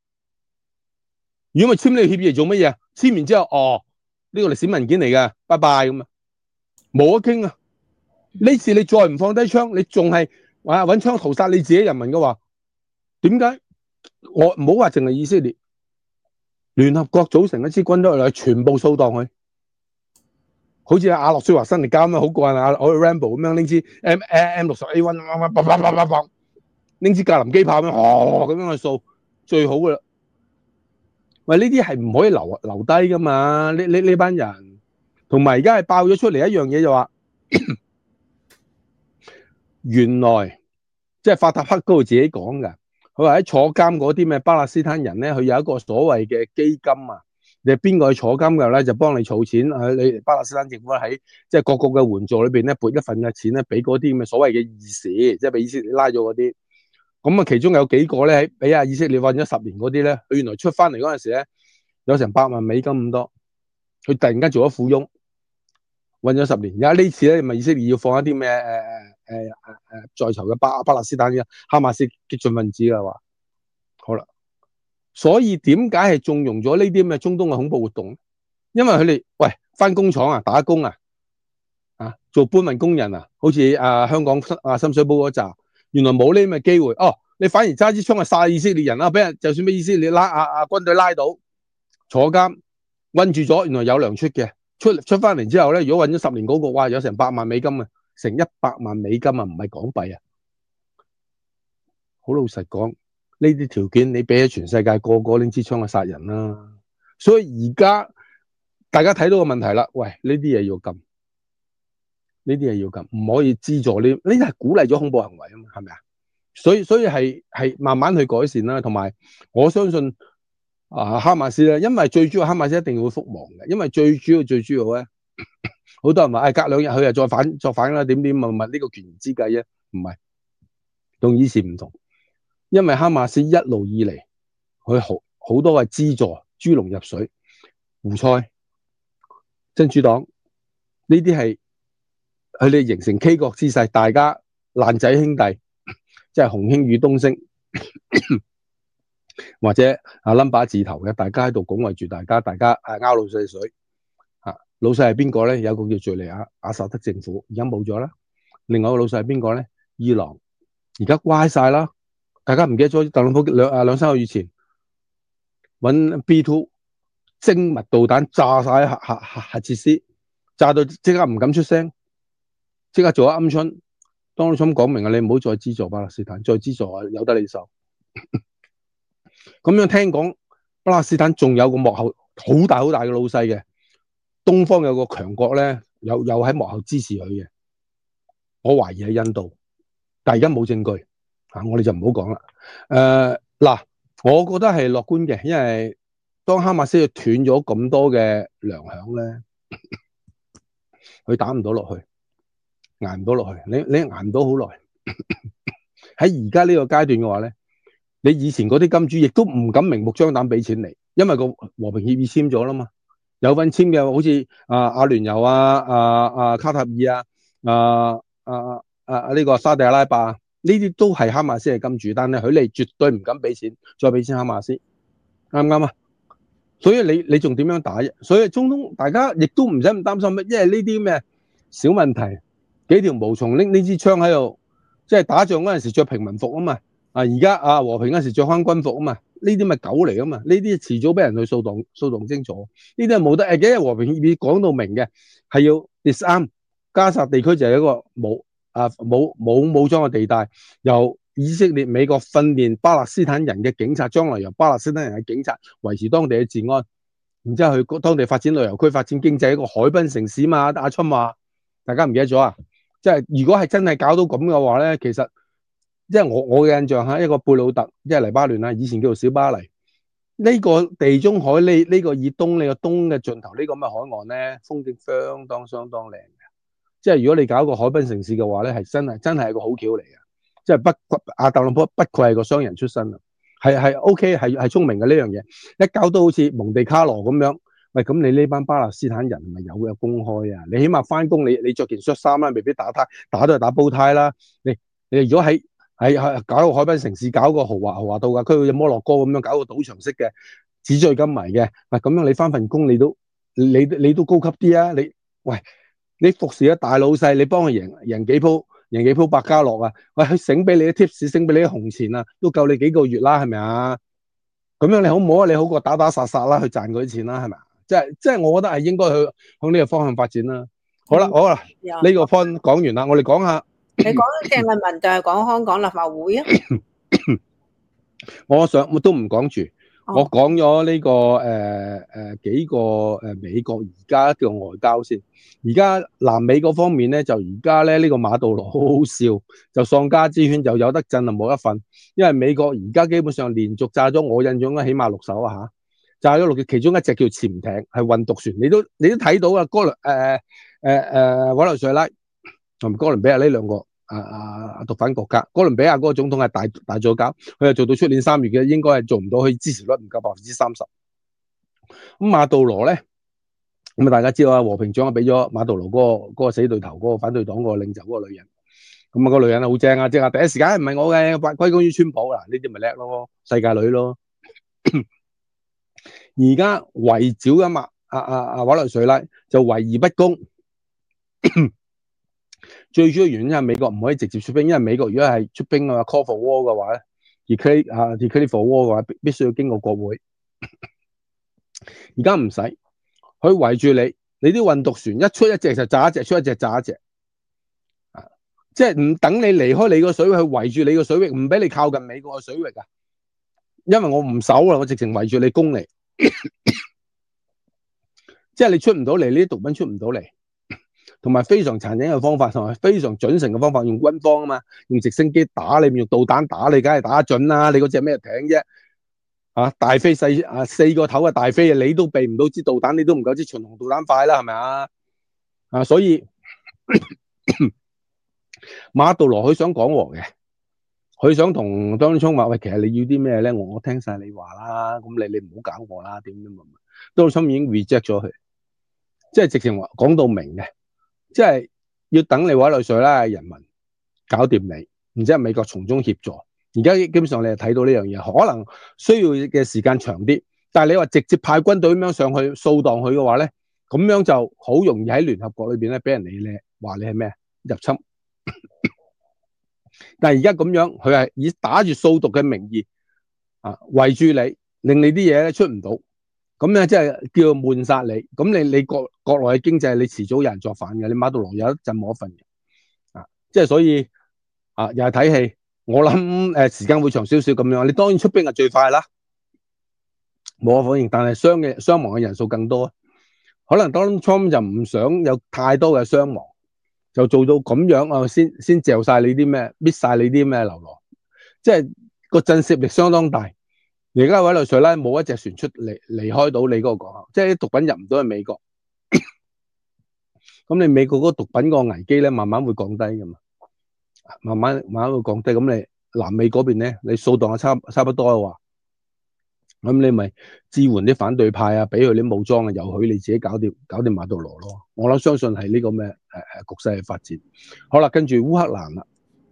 B: 如果咪簽呢個協議嚟做乜嘢？簽完之後，呢個歷史文件嚟嘅，拜拜咁啊，冇得傾啊！呢次你再唔放低槍，你仲係揾槍屠殺你自己人民嘅話，點解我唔好話淨係以色列，聯合國組成一支軍隊嚟全部掃蕩佢，好似阿諾舒華辛力加咁樣好過癮啊！我 Rambo 咁樣拎支 M60A1，拎支格林機炮咁樣去掃，最好噶啦。喂，呢啲係唔可以留低噶嘛？呢班人，同埋而家係爆咗出嚟一樣嘢就話，原來即係法塔赫嗰度自己講㗎，佢話喺坐監嗰啲咩巴勒斯坦人咧，佢有一個所謂嘅基金啊，你邊個去坐監嘅咧，就幫你儲錢，你巴勒斯坦政府喺即係各國嘅援助裏邊咧撥一份嘅錢咧，俾嗰啲咁嘅所謂嘅義士，即係俾以色列拉咗嗰啲。咁啊，其中有幾個咧，俾以色列韞咗10年嗰啲咧，佢原來出翻嚟嗰陣時咧，有成100萬美金咁多，佢突然間做咗富翁，韞咗10年。而家呢次咧，咪以色列要放一啲咩在囚嘅巴勒斯坦嘅哈馬斯激進分子嘅話，好啦，所以點解係縱容咗呢啲咁嘅中東嘅恐怖活動？因為佢哋喂翻工廠啊，打工啊，做搬運工人啊，好似香港深水埗嗰紮。原來冇呢咁嘅機會，你反而揸支槍去殺以色列人啦，俾人就算俾以色列軍隊拉到坐監韞住咗，原來有糧出嘅，出翻嚟之後咧，如果韞咗10年嗰個，哇，有成100萬美金啊，成100萬美金啊，唔係港幣啊。好老實講，呢啲條件你俾喺全世界個個拎支槍去殺人啦。所以而家大家睇到個問題啦，喂，呢啲嘢要禁。呢啲係要禁，唔可以資助呢啲係鼓勵咗恐怖行為啊嘛，係咪啊？所以係慢慢去改善啦，同埋我相信哈馬斯咧，因為最主要哈馬斯一定會覆亡嘅，因為最主要咧，好多人話隔2日佢又作反啦，點咪呢個權宜之計啫，唔係同以前唔同，因為哈馬斯一路以嚟佢好多係資助豬籠入水、胡塞、真主黨呢啲係。佢哋形成 K 國姿勢，大家爛仔兄弟，即係洪興與東升， 或者number 字頭嘅，大家喺度拱衛住大家拗老細水老細係邊個咧？有個叫敘利亞阿薩德政府，而家冇咗啦。另外一個老細係邊個咧？伊朗，而家乖晒啦。大家唔記得咗特朗普兩三個月前搵 B2 精密導彈炸晒核設施，炸到即刻唔敢出聲，即刻做咗鵪鶉。當初講明你唔好再資助巴勒斯坦，再資助有得你受。咁樣聽講，巴勒斯坦仲有個幕後好大嘅老細嘅，東方有個強國咧，又喺幕後支持佢嘅。我懷疑係印度，但係而家冇證據我哋就唔好講啦。嗱，我覺得係樂觀嘅，因為當哈馬斯斷咗咁多嘅糧餉咧，佢打唔到落去，捱唔到落去，你捱唔到好耐。喺而家呢個階段嘅話咧，你以前嗰啲金主亦都唔敢明目張膽俾錢你，因為個和平協議簽咗啦嘛，有份簽嘅，好似阿聯酋卡塔爾呢個沙地阿拉伯呢啲都係哈馬斯嘅金主，但係佢哋絕對唔敢俾錢，再俾錢哈馬斯，啱唔啱啊？所以你仲點樣打啫？所以中東大家亦都唔使咁擔心咩，因為呢啲咩小問題，幾條毛蟲拎呢支槍喺度，即係打仗嗰陣時着平民服啊嘛，而家和平嗰陣時着翻軍服啊嘛，呢啲咪狗嚟噶嘛？呢啲遲早俾人去掃蕩清楚，呢啲係冇得嘅，因為和平協議講到明嘅，係要 disarm 加薩地區就係一個冇武裝嘅地帶，由以色列、美國訓練巴勒斯坦人嘅警察，將來由巴勒斯坦人嘅警察維持當地嘅治安，然之後去當地發展旅遊區、發展經濟，一個海濱城市嘛。阿春話，大家唔記得咗啊？即係如果係真係搞到咁嘅話咧，其實即係我嘅印象一個貝魯特，即係黎巴嫩啦，以前叫做小巴黎，呢個地中海呢個以東呢個東嘅盡頭呢個咁嘅海岸咧，風景相當靚嘅。即係如果你搞個海濱城市嘅話咧，係真係一個好橋嚟嘅。即係特朗普不愧係個商人出身啊，係 OK， 係聰明嘅呢樣嘢。一搞到好似蒙地卡羅咁樣，喂，咁你呢班巴勒斯坦人咪有公開啊？你起碼翻工你着件恤衫啦，未必打呔，打都係打煲呔啦。你如果喺搞個海濱城市，搞個豪華度假區，好似摩洛哥咁樣搞個賭場式嘅紙醉金迷嘅，喂，咁樣你翻份工你都高級啲啊？你服侍咗大老細，你幫佢贏幾鋪百家樂啊？喂，佢醒俾你啲 tips， 醒俾你啲紅錢啊，都夠你幾個月啦，係咪啊？咁樣你好唔好啊？你好過打殺啦，去賺嗰啲錢啦，係咪啊？即係我覺得係應該去向呢個方向發展啦。好啦，呢個 point 講完啦，我哋講下。
A: 你講鄭麗文就係講香港立法會啊？
B: 我都唔講住。我講咗呢個幾個美國而家嘅外交先。而家南美嗰方面咧，就而家咧呢個馬杜羅好好笑，就喪家之犬就有得震就冇得瞓。因為美國而家基本上連續炸咗，我印象咧起碼6艘啊，炸咗6隻，其中一隻叫潛艇，係運毒船，你都睇到啊。委內瑞拉同哥倫比亞呢兩個毒販國家，哥倫比亞嗰個總統係大左膠，佢係做到出年3月嘅，應該係做唔到，佢支持率唔夠30%。咁馬杜羅咧，咁大家知道和平獎係俾咗馬杜羅嗰個死對頭，嗰個反對黨嗰個領袖嗰個女人。咁個女人好正啊，即係第一時間唔係我嘅，歸功於川普啦，呢啲咪叻咯，世界女咯。而家圍剿緊委內瑞拉就圍而不攻。最主要原因係美國唔可以直接出兵，因為美國如果係出兵嘅話 call for war 嘅話咧 declare for war 嘅話，必須要經過國會。而家唔使，佢圍住你啲運毒船一出一隻就炸一隻，出一隻炸一隻，即係唔等你離開你個水域，去圍住你個水域，唔俾你靠近美國嘅水域啊！因為我唔守啦，我直情圍住你攻嚟，即係你出唔到嚟，呢啲毒品出唔到嚟。同埋非常殘忍嘅方法，同埋非常準繩嘅方法，用軍方啊嘛，用直升機打你，用導彈打你，梗係打得準啦。你嗰隻咩艇啫？大飛4個頭嘅大飛，你都避唔到支導彈，你都唔夠支巡航導彈快啦，係咪啊？所以馬杜羅佢想講和嘅，佢想同當初話喂，其實你要啲咩咧？我聽晒你話啦，咁你唔好搞我啦，點點點。當初已經 reject 咗佢，即係直情話講到明嘅。即係要等你委內瑞拉人民搞掂你，然之後美國從中協助， 而家基本上你係睇到呢樣嘢，可能需要嘅時間長啲，但係你話直接派軍隊咁樣上去掃蕩佢嘅話咧，咁樣就好容易喺聯合國裏邊咧俾人哋咧話你係咩入侵。但係而家咁樣，佢係以打住掃毒嘅名義圍住你，令你啲嘢咧出唔到，咁咧即係叫做悶殺你。咁你國內嘅經濟，你遲早有人作反嘅，你馬杜羅有一陣冇一份嘅，即係所以又係睇戲。我諗時間會長少少咁樣，你當然出兵係最快啦，無可否認。但係傷亡嘅人數更多，可能 Donald Trump 就唔想有太多嘅傷亡，就做到咁樣先嚼晒你啲咩，搣晒你啲咩流羅，即係個震懾力相當大。而家委內瑞拉冇一隻船出嚟離開到你嗰個港口，即係啲毒品入唔到去美國。咁你美國嗰個毒品個危機咧，慢慢會降低噶嘛，慢慢會降低。咁你南美嗰邊咧，你掃蕩差不多嘅話，咁你咪支援啲反對派啊，俾佢啲武裝啊，由佢你自己搞掂馬杜羅咯。我相信係呢個咩局勢嘅發展。好啦，跟住烏克蘭啦。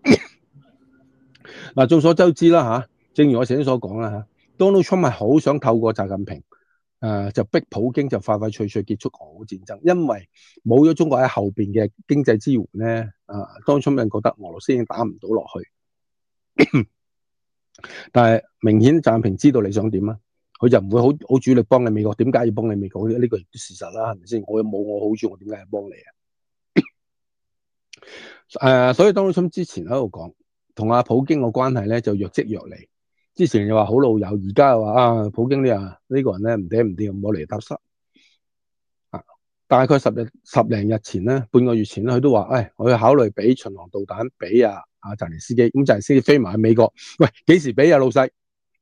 B: 嗱，眾所周知啦正如我頭先所講啦Donald Trump 係好想透過習近平就逼普京就快快脆脆結束俄烏戰爭，因為冇咗中國喺後邊嘅經濟支援咧，Donald Trump 人覺得俄羅斯已經打唔到落去。但係明顯習近平知道你想點啊，佢就唔會好主力幫你美國。點解要幫你美國？呢個亦都事實啦，係咪先？我冇我好處，我點解要幫你所以Donald Trump之前喺度講，同阿普京嘅關係咧就若即若離。之前又話好老友，而家又話普京呢個人咧唔掂，唔好嚟搭塞。大概十零日前咧，半個月前咧，佢都話，我要考慮俾巡航導彈俾澤連斯基。咁澤連斯基飛埋去美國，喂，幾時俾老細？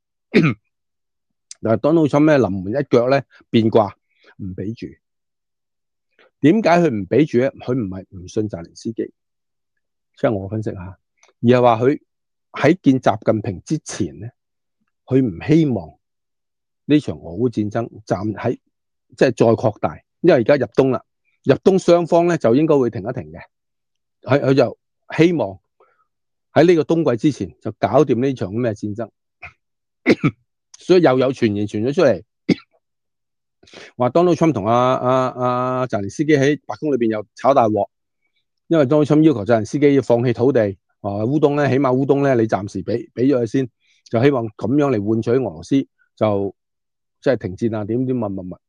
B: 但係Donald Trump咧臨門一腳咧變卦，唔俾住。點解佢唔俾住咧？佢唔係唔信澤連斯基，即係我分析下，而係話佢喺見習近平之前咧。佢唔希望呢場俄烏戰爭即係再擴大，因為而家入冬啦，入冬雙方咧就應該會停一停嘅。佢就希望喺呢個冬季之前就搞掂呢場咩戰爭。所以又有傳言傳咗出嚟，話 Donald Trump 同澤連斯基喺白宮裏邊又炒大鑊，因為 Donald Trump 要求澤連斯基要放棄土地，烏東咧，起碼烏東咧你暫時俾咗佢先。就希望咁樣嚟換取俄羅斯就即係停戰啊，點乜。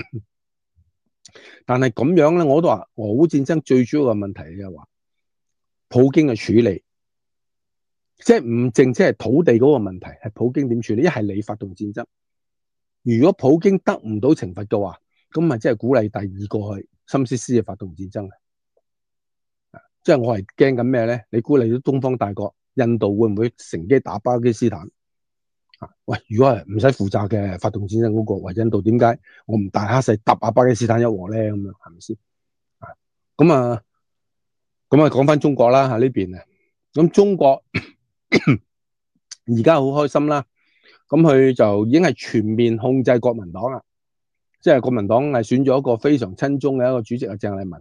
B: 但係咁樣咧，我都話俄烏戰爭最主要嘅問題就係話普京嘅處理，即係唔淨即係土地嗰個問題，係普京點處理。一係你發動戰爭，如果普京得唔到懲罰嘅話，咁咪即係鼓勵第二個去心思思嘅發動戰爭。即係我係驚緊咩咧？你鼓勵咗東方大國。印度會唔會乘機打巴基斯坦？喂，如果係唔使負責嘅發動戰爭嗰個，喂，印度點解我唔大蝦細揼下巴基斯坦一鑊咧？咁樣係咪先？咁講翻中國啦呢邊啊，咁中國而家好開心啦，咁佢就已經係全面控制國民黨啦，即係國民黨係選咗一個非常親中嘅一個主席啊，鄭麗文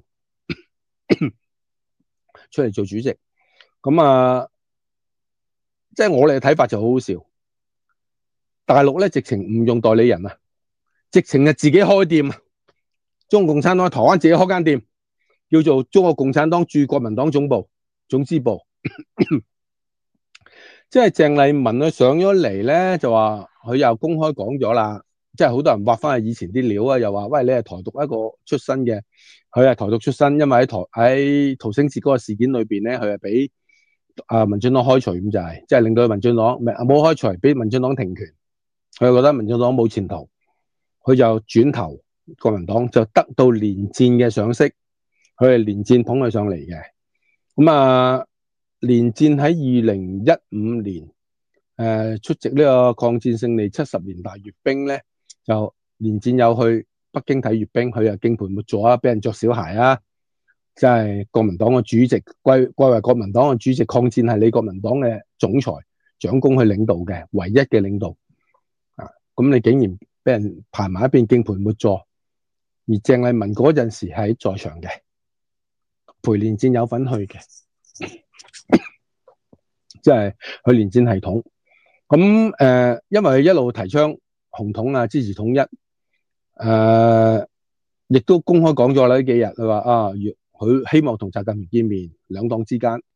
B: 出嚟做主席，咁即係我哋嘅睇法就好好笑，大陸咧直情唔用代理人啊，直情係自己開店啊，中國共產黨喺台灣自己開間店，叫做中國共產黨駐國民黨總支部。即係鄭麗文佢上咗嚟咧，就話佢又公開講咗啦，即係好多人挖翻去以前啲料啊，又話喂，你係台獨一個出身嘅，佢係台獨出身，因為喺陶星節嗰個事件裏邊咧，佢係俾民進黨開除，咁就係即係令到民進黨冇開除，俾民進黨停權，佢又覺得民進黨冇前途，佢就轉投國民黨，就得到連戰嘅賞識，佢係連戰捧佢上嚟嘅。咁連戰喺2015年出席呢個抗戰勝利70年大閱兵咧，就連戰有去北京睇閱兵，佢又敬陪末座啊，俾人着小鞋啊。即係國民黨嘅主席，歸為國民黨嘅主席，抗戰係你國民黨嘅總裁蔣公去領導嘅唯一嘅領導咁你竟然俾人排埋一邊敬陪末座，而鄭麗文嗰陣時係在場嘅，陪連戰有份去嘅。 即係佢連戰系統。咁因為佢一路提倡紅統啊，支持統一，亦都公開講咗啦呢幾日，佢話啊，佢希望同習近平見面，兩黨之間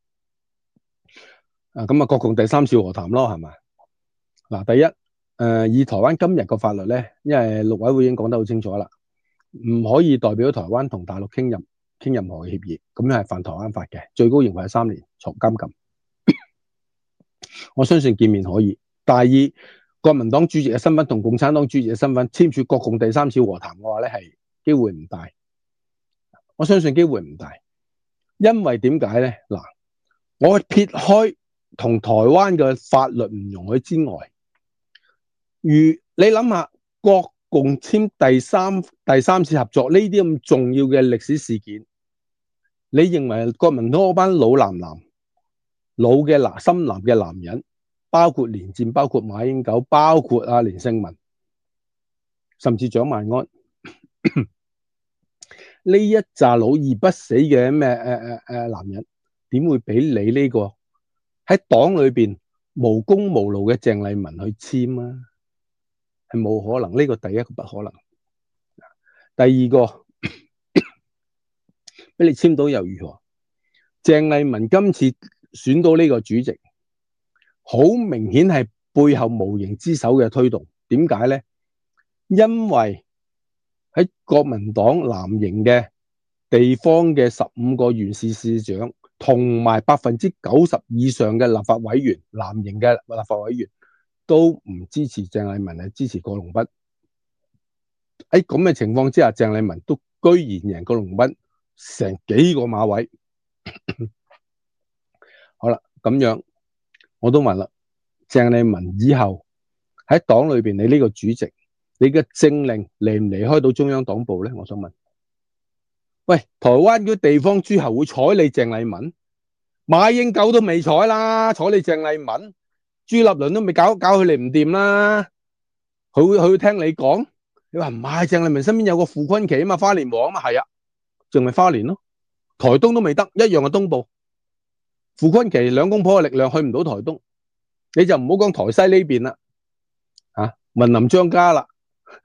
B: 咁啊，國共第三次和談咯，係嘛？嗱，第一以台灣今日個法律咧，因為陸委會已經講得好清楚啦，唔可以代表台灣同大陸傾任何嘅協議，咁樣係犯台灣法嘅，最高刑罰係3年坐監禁。我相信見面可以，但係以國民黨主席嘅身份同共產黨主席嘅身份簽署國共第三次和談嘅話咧，係機會唔大。我相信機會唔大，因為點解咧？嗱，我撇開同台灣嘅法律唔容許之外，如你諗下國共簽第三次合作呢啲咁重要嘅歷史事件，你認為國民黨嗰班老嘅深藍嘅男人，包括連戰，包括馬英九，包括連勝文，甚至蔣萬安呢一紮老而不死嘅男人，點會俾你呢個喺黨裏邊無功無勞嘅鄭麗文去簽啊？係冇可能，呢個第一個不可能。第二個俾你簽到又如何？鄭麗文今次選到呢個主席，好明顯係背後無形之手嘅推動。點解咧？因為喺國民黨藍營嘅地方嘅15個縣市市長，同埋90%以上嘅立法委員，藍營嘅立法委員都唔支持鄭麗文，係支持郜龍斌。喺咁嘅情況之下，鄭麗文都居然贏郜龍斌成幾個馬位。好啦，咁樣我都問啦，鄭麗文以後喺黨裏邊，你呢個主席，你嘅政令離唔離開到中央黨部咧？我想問，喂，台灣嗰啲地方諸侯會睬你鄭麗文？馬英九都未睬啦，睬你鄭麗文？朱立倫都未搞佢哋唔掂啦，佢會聽你講？你話唔係，鄭麗文身邊有個傅崑萁啊嘛，花蓮王啊嘛，係啊，仲咪花蓮咯？台東都未得，一樣係東部。傅崑萁兩公婆嘅力量去唔到台東，你就唔好講台西呢邊啦，文林張家啦，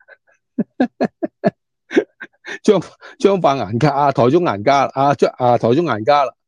B: 彰化顏家台中顏家台中顏家啦，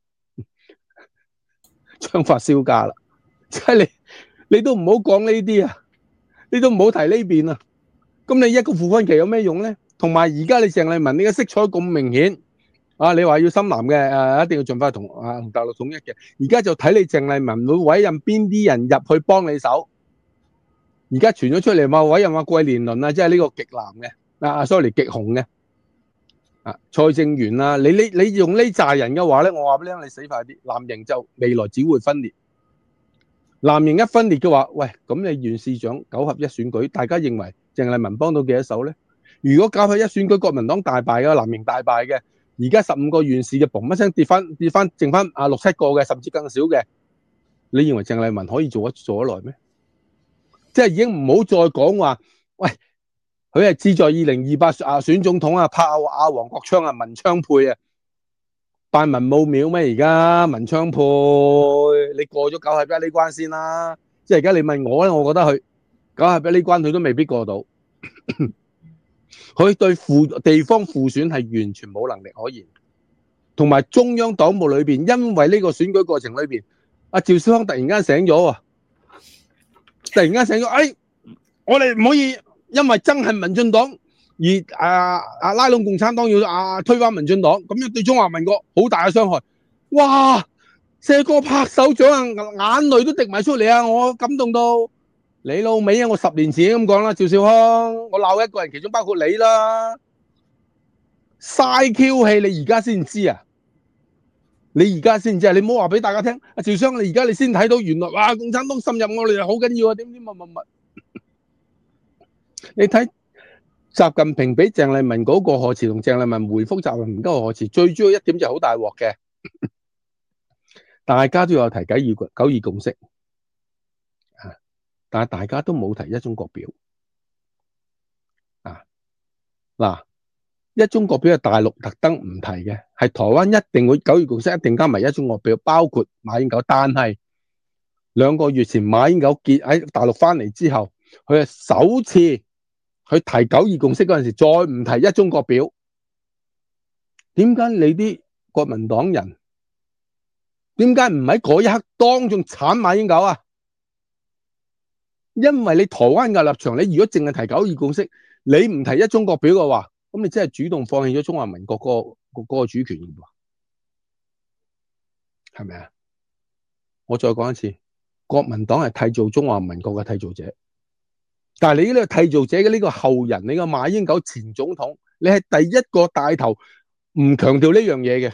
B: 彰化蕭家啦，即係你都唔好講呢啲啊，你都唔好提呢邊啊。咁你一個傅崑萁有咩用咧？同埋而家你鄭麗文呢個色彩咁明顯。你話要深藍嘅，一定要盡快同大陸統一嘅。而家就睇你鄭麗文會委任邊啲人入去幫你手。而家傳咗出嚟話委任桂連倫啊，即係呢個極藍嘅，sorry 極紅嘅蔡正元啊，你用呢扎人嘅話咧，我話俾你聽，你死快啲，藍營就未來只會分裂。藍營一分裂嘅話，喂，咁你縣市長9合1選舉，大家認為鄭麗文幫到幾多手咧？如果9合1選舉國民黨大敗嘅，藍營大敗嘅。而家15個縣市嘅嘣一聲跌翻，剩翻6、7個嘅，甚至更少嘅，你認為鄭麗文可以做得來咩？即係已經唔好再講話，喂，佢係志在2028選總統啊，拍黃國昌啊，文昌配啊，扮文武廟咩？而家文昌配，你過咗9合1呢關先啦。即係而家你問我咧，我覺得佢9合1呢關佢都未必過到。佢對地方輔選係完全冇能力可言，同埋中央黨部裏邊，因為呢個選舉過程裏邊，趙少康突然間醒咗啊！我哋唔可以因為憎恨民進黨而拉攏共產黨，要推翻民進黨，咁樣對中華民國好大嘅傷害。哇！謝哥拍手掌啊，眼淚都滴埋出嚟啊！我感動到。你老味啊！我10年前已經咁講啦，趙少康，我鬧一個人，其中包括你啦，嘥 Q 氣，你而家先知啊！你而家先知啊！你唔好話俾大家聽，趙少康，你而家你先睇到原來哇，共產黨滲入我哋好緊要啊！點乜，你睇習近平俾鄭麗文嗰個賀詞同鄭麗文回覆習近平嗰個賀詞，最主要一點就好大鑊嘅，大家都有提九二共識。但係大家都冇提一中國表一中國表係大陸特登唔提嘅，係台灣一定會9二共識一定加埋一中國表，包括馬英九。但係 2個月前馬英九喺大陸翻嚟之後，佢係首次去提九二共識嗰陣時，再唔提一中國表。點解你啲國民黨人點解唔喺嗰一刻當眾鏟馬英九啊？因為你台灣嘅立場，你如果淨係提九二共識，你唔提一中國表嘅話，咁你真係主動放棄咗中華民國嗰個主權嘅喎，係咪啊？我再講一次，國民黨係締造中華民國嘅締造者，但係你呢個締造者嘅呢個後人，你個馬英九前總統，你係第一個帶頭唔強調呢樣嘢嘅，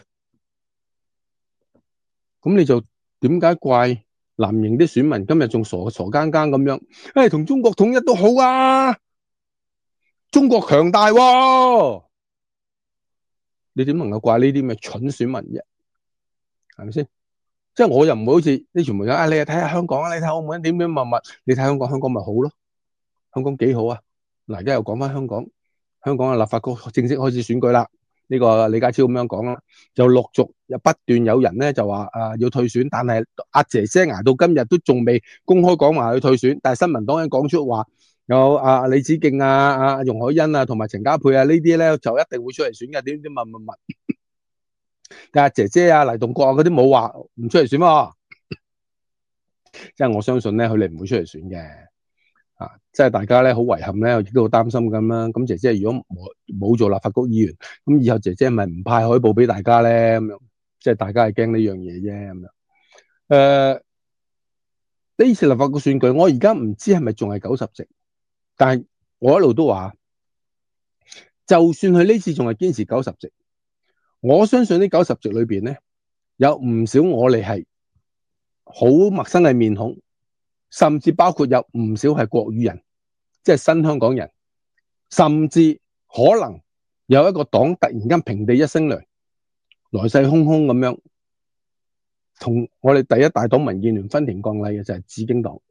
B: 咁你就點解怪藍營啲選民今日仲傻更更咁樣？同中國統一都好啊，中國強大喎，你點能夠怪呢啲咁嘅蠢選民啫？係咪先？即係我又唔會好似啲傳媒講，你睇下香港啊，你睇澳門點點物物，你睇香港，香港咪好咯？香港幾好啊？嗱，而家又講翻香港，香港嘅立法局正式開始選舉啦。呢個李家超咁樣講啦，就陸續又不斷有人咧就話要退選，但係阿姐姐捱到今日都仲未公開講話去退選，但係新民黨已經講出話有李梓敬啊、容海恩啊同埋陳家珮啊呢啲咧就一定會出嚟選嘅，點點物。但係阿姐姐啊、黎棟國啊嗰啲冇話唔出嚟選喎，即係我相信咧佢哋唔會出嚟選嘅。即係大家咧好遺憾咧，亦都好擔心咁啦。咁姐姐如果冇做立法局議員，咁以後姐姐咪唔派海報俾大家咧咁樣，即係大家係驚呢樣嘢啫咁樣。呢次立法局選舉，我而家唔知係咪仲係90席，但係我一路都話，就算佢呢次仲係堅持90席，我相信呢90席裏邊咧，有唔少我哋係好陌生嘅面孔。甚至包括有唔少係國語人，即係新香港人，甚至可能有一個黨突然間平地一聲雷，來勢洶洶咁樣，同我哋第一大黨民建聯分庭抗禮嘅就係紫荊黨，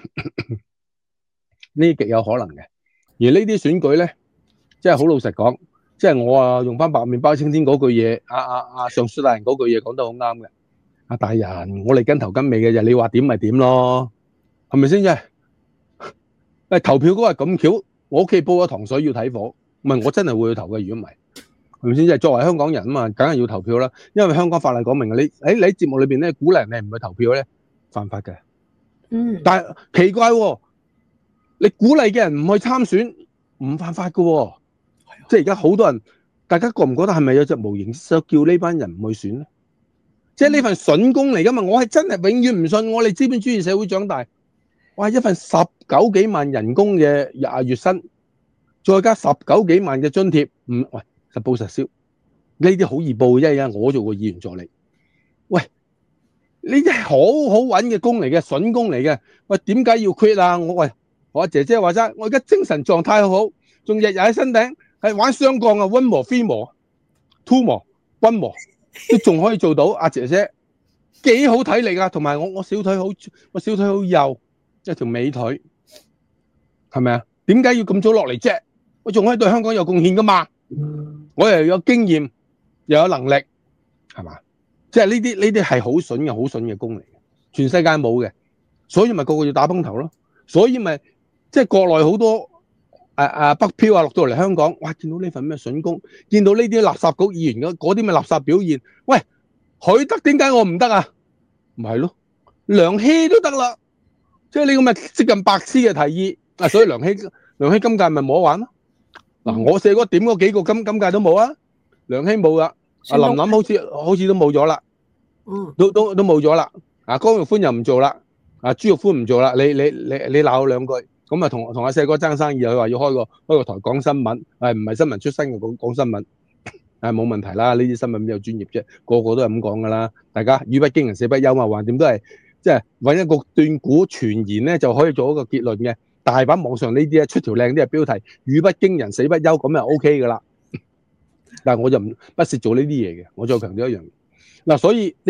B: 呢啲極有可能嘅。而呢啲選舉咧，即係好老實講，即係我用翻白麵包青天嗰句嘢，上書大人嗰句嘢講得好啱嘅。大人，我哋跟頭跟尾嘅啫，你話點咪點咯。係咪先啫？投票嗰日咁巧，我屋企煲咗糖水要睇火，唔係我真係會去投嘅。如果唔係，係咪先啫？作為香港人啊嘛，梗係要投票啦。因為香港法例講明，你喺節目裏邊咧鼓勵人哋唔去投票咧，犯法嘅。但係奇怪喎，你鼓勵嘅人唔去參選，唔犯法嘅喎。即係而家好多人，大家覺唔覺得係咪有隻無形手叫呢班人唔去選咧？即係呢份筍工嚟噶嘛？我係真係永遠唔信我哋資本主義社會長大。哇！一份19幾萬人工嘅月薪，再加19幾萬嘅津貼，喂，實報實銷，呢啲好易報嘅啫。我做過議員助理，喂，呢啲係好好揾嘅工嚟嘅，筍工嚟嘅。喂，點解要 quit 啊？我阿姐姐話齋，我而家精神狀態好好，仲日日喺身頂係玩雙槓啊，1模、3模、2模、1模都仲可以做到。阿姐姐幾好體力啊，同埋我小腿好幼。一條美腿，係咪啊？點解要咁早落嚟啫？我仲可以對香港有貢獻噶嘛？我又有經驗，又有能力，係嘛？即係呢啲係好筍嘅工嚟嘅，全世界冇嘅，所以咪個個要打崩頭咯。所以咪即係國內好多北漂啊落到嚟香港，哇！見到呢份咩筍工，見到呢啲垃圾局議員嗰啲咩垃圾表現，喂，佢得點解我唔得啊？咪係咯，梁希都得啦。即係呢個咪接近白痴嘅提議，所以梁希今屆咪冇得玩咯。嗱，我四哥點嗰幾個今屆都冇啊，梁希冇噶，林琳好似都冇咗啦，都冇咗啦。江玉歡又唔做啦，朱玉歡唔做啦。你鬧兩句，咁啊同阿四哥爭生意，佢話要開個台講新聞，唔係新聞出身嘅講新聞，冇問題啦。呢啲新聞比較專業啫，個個都係咁講噶啦。大家語不驚人死不休嘛，橫掂都係。即係揾一個斷估傳言咧，就可以做一個結論嘅。大把網上呢啲出條靚啲嘅標題，語不驚人死不休，咁就 OK 噶啦。但係我就不屑做呢啲嘢嘅。我再強調一樣，所以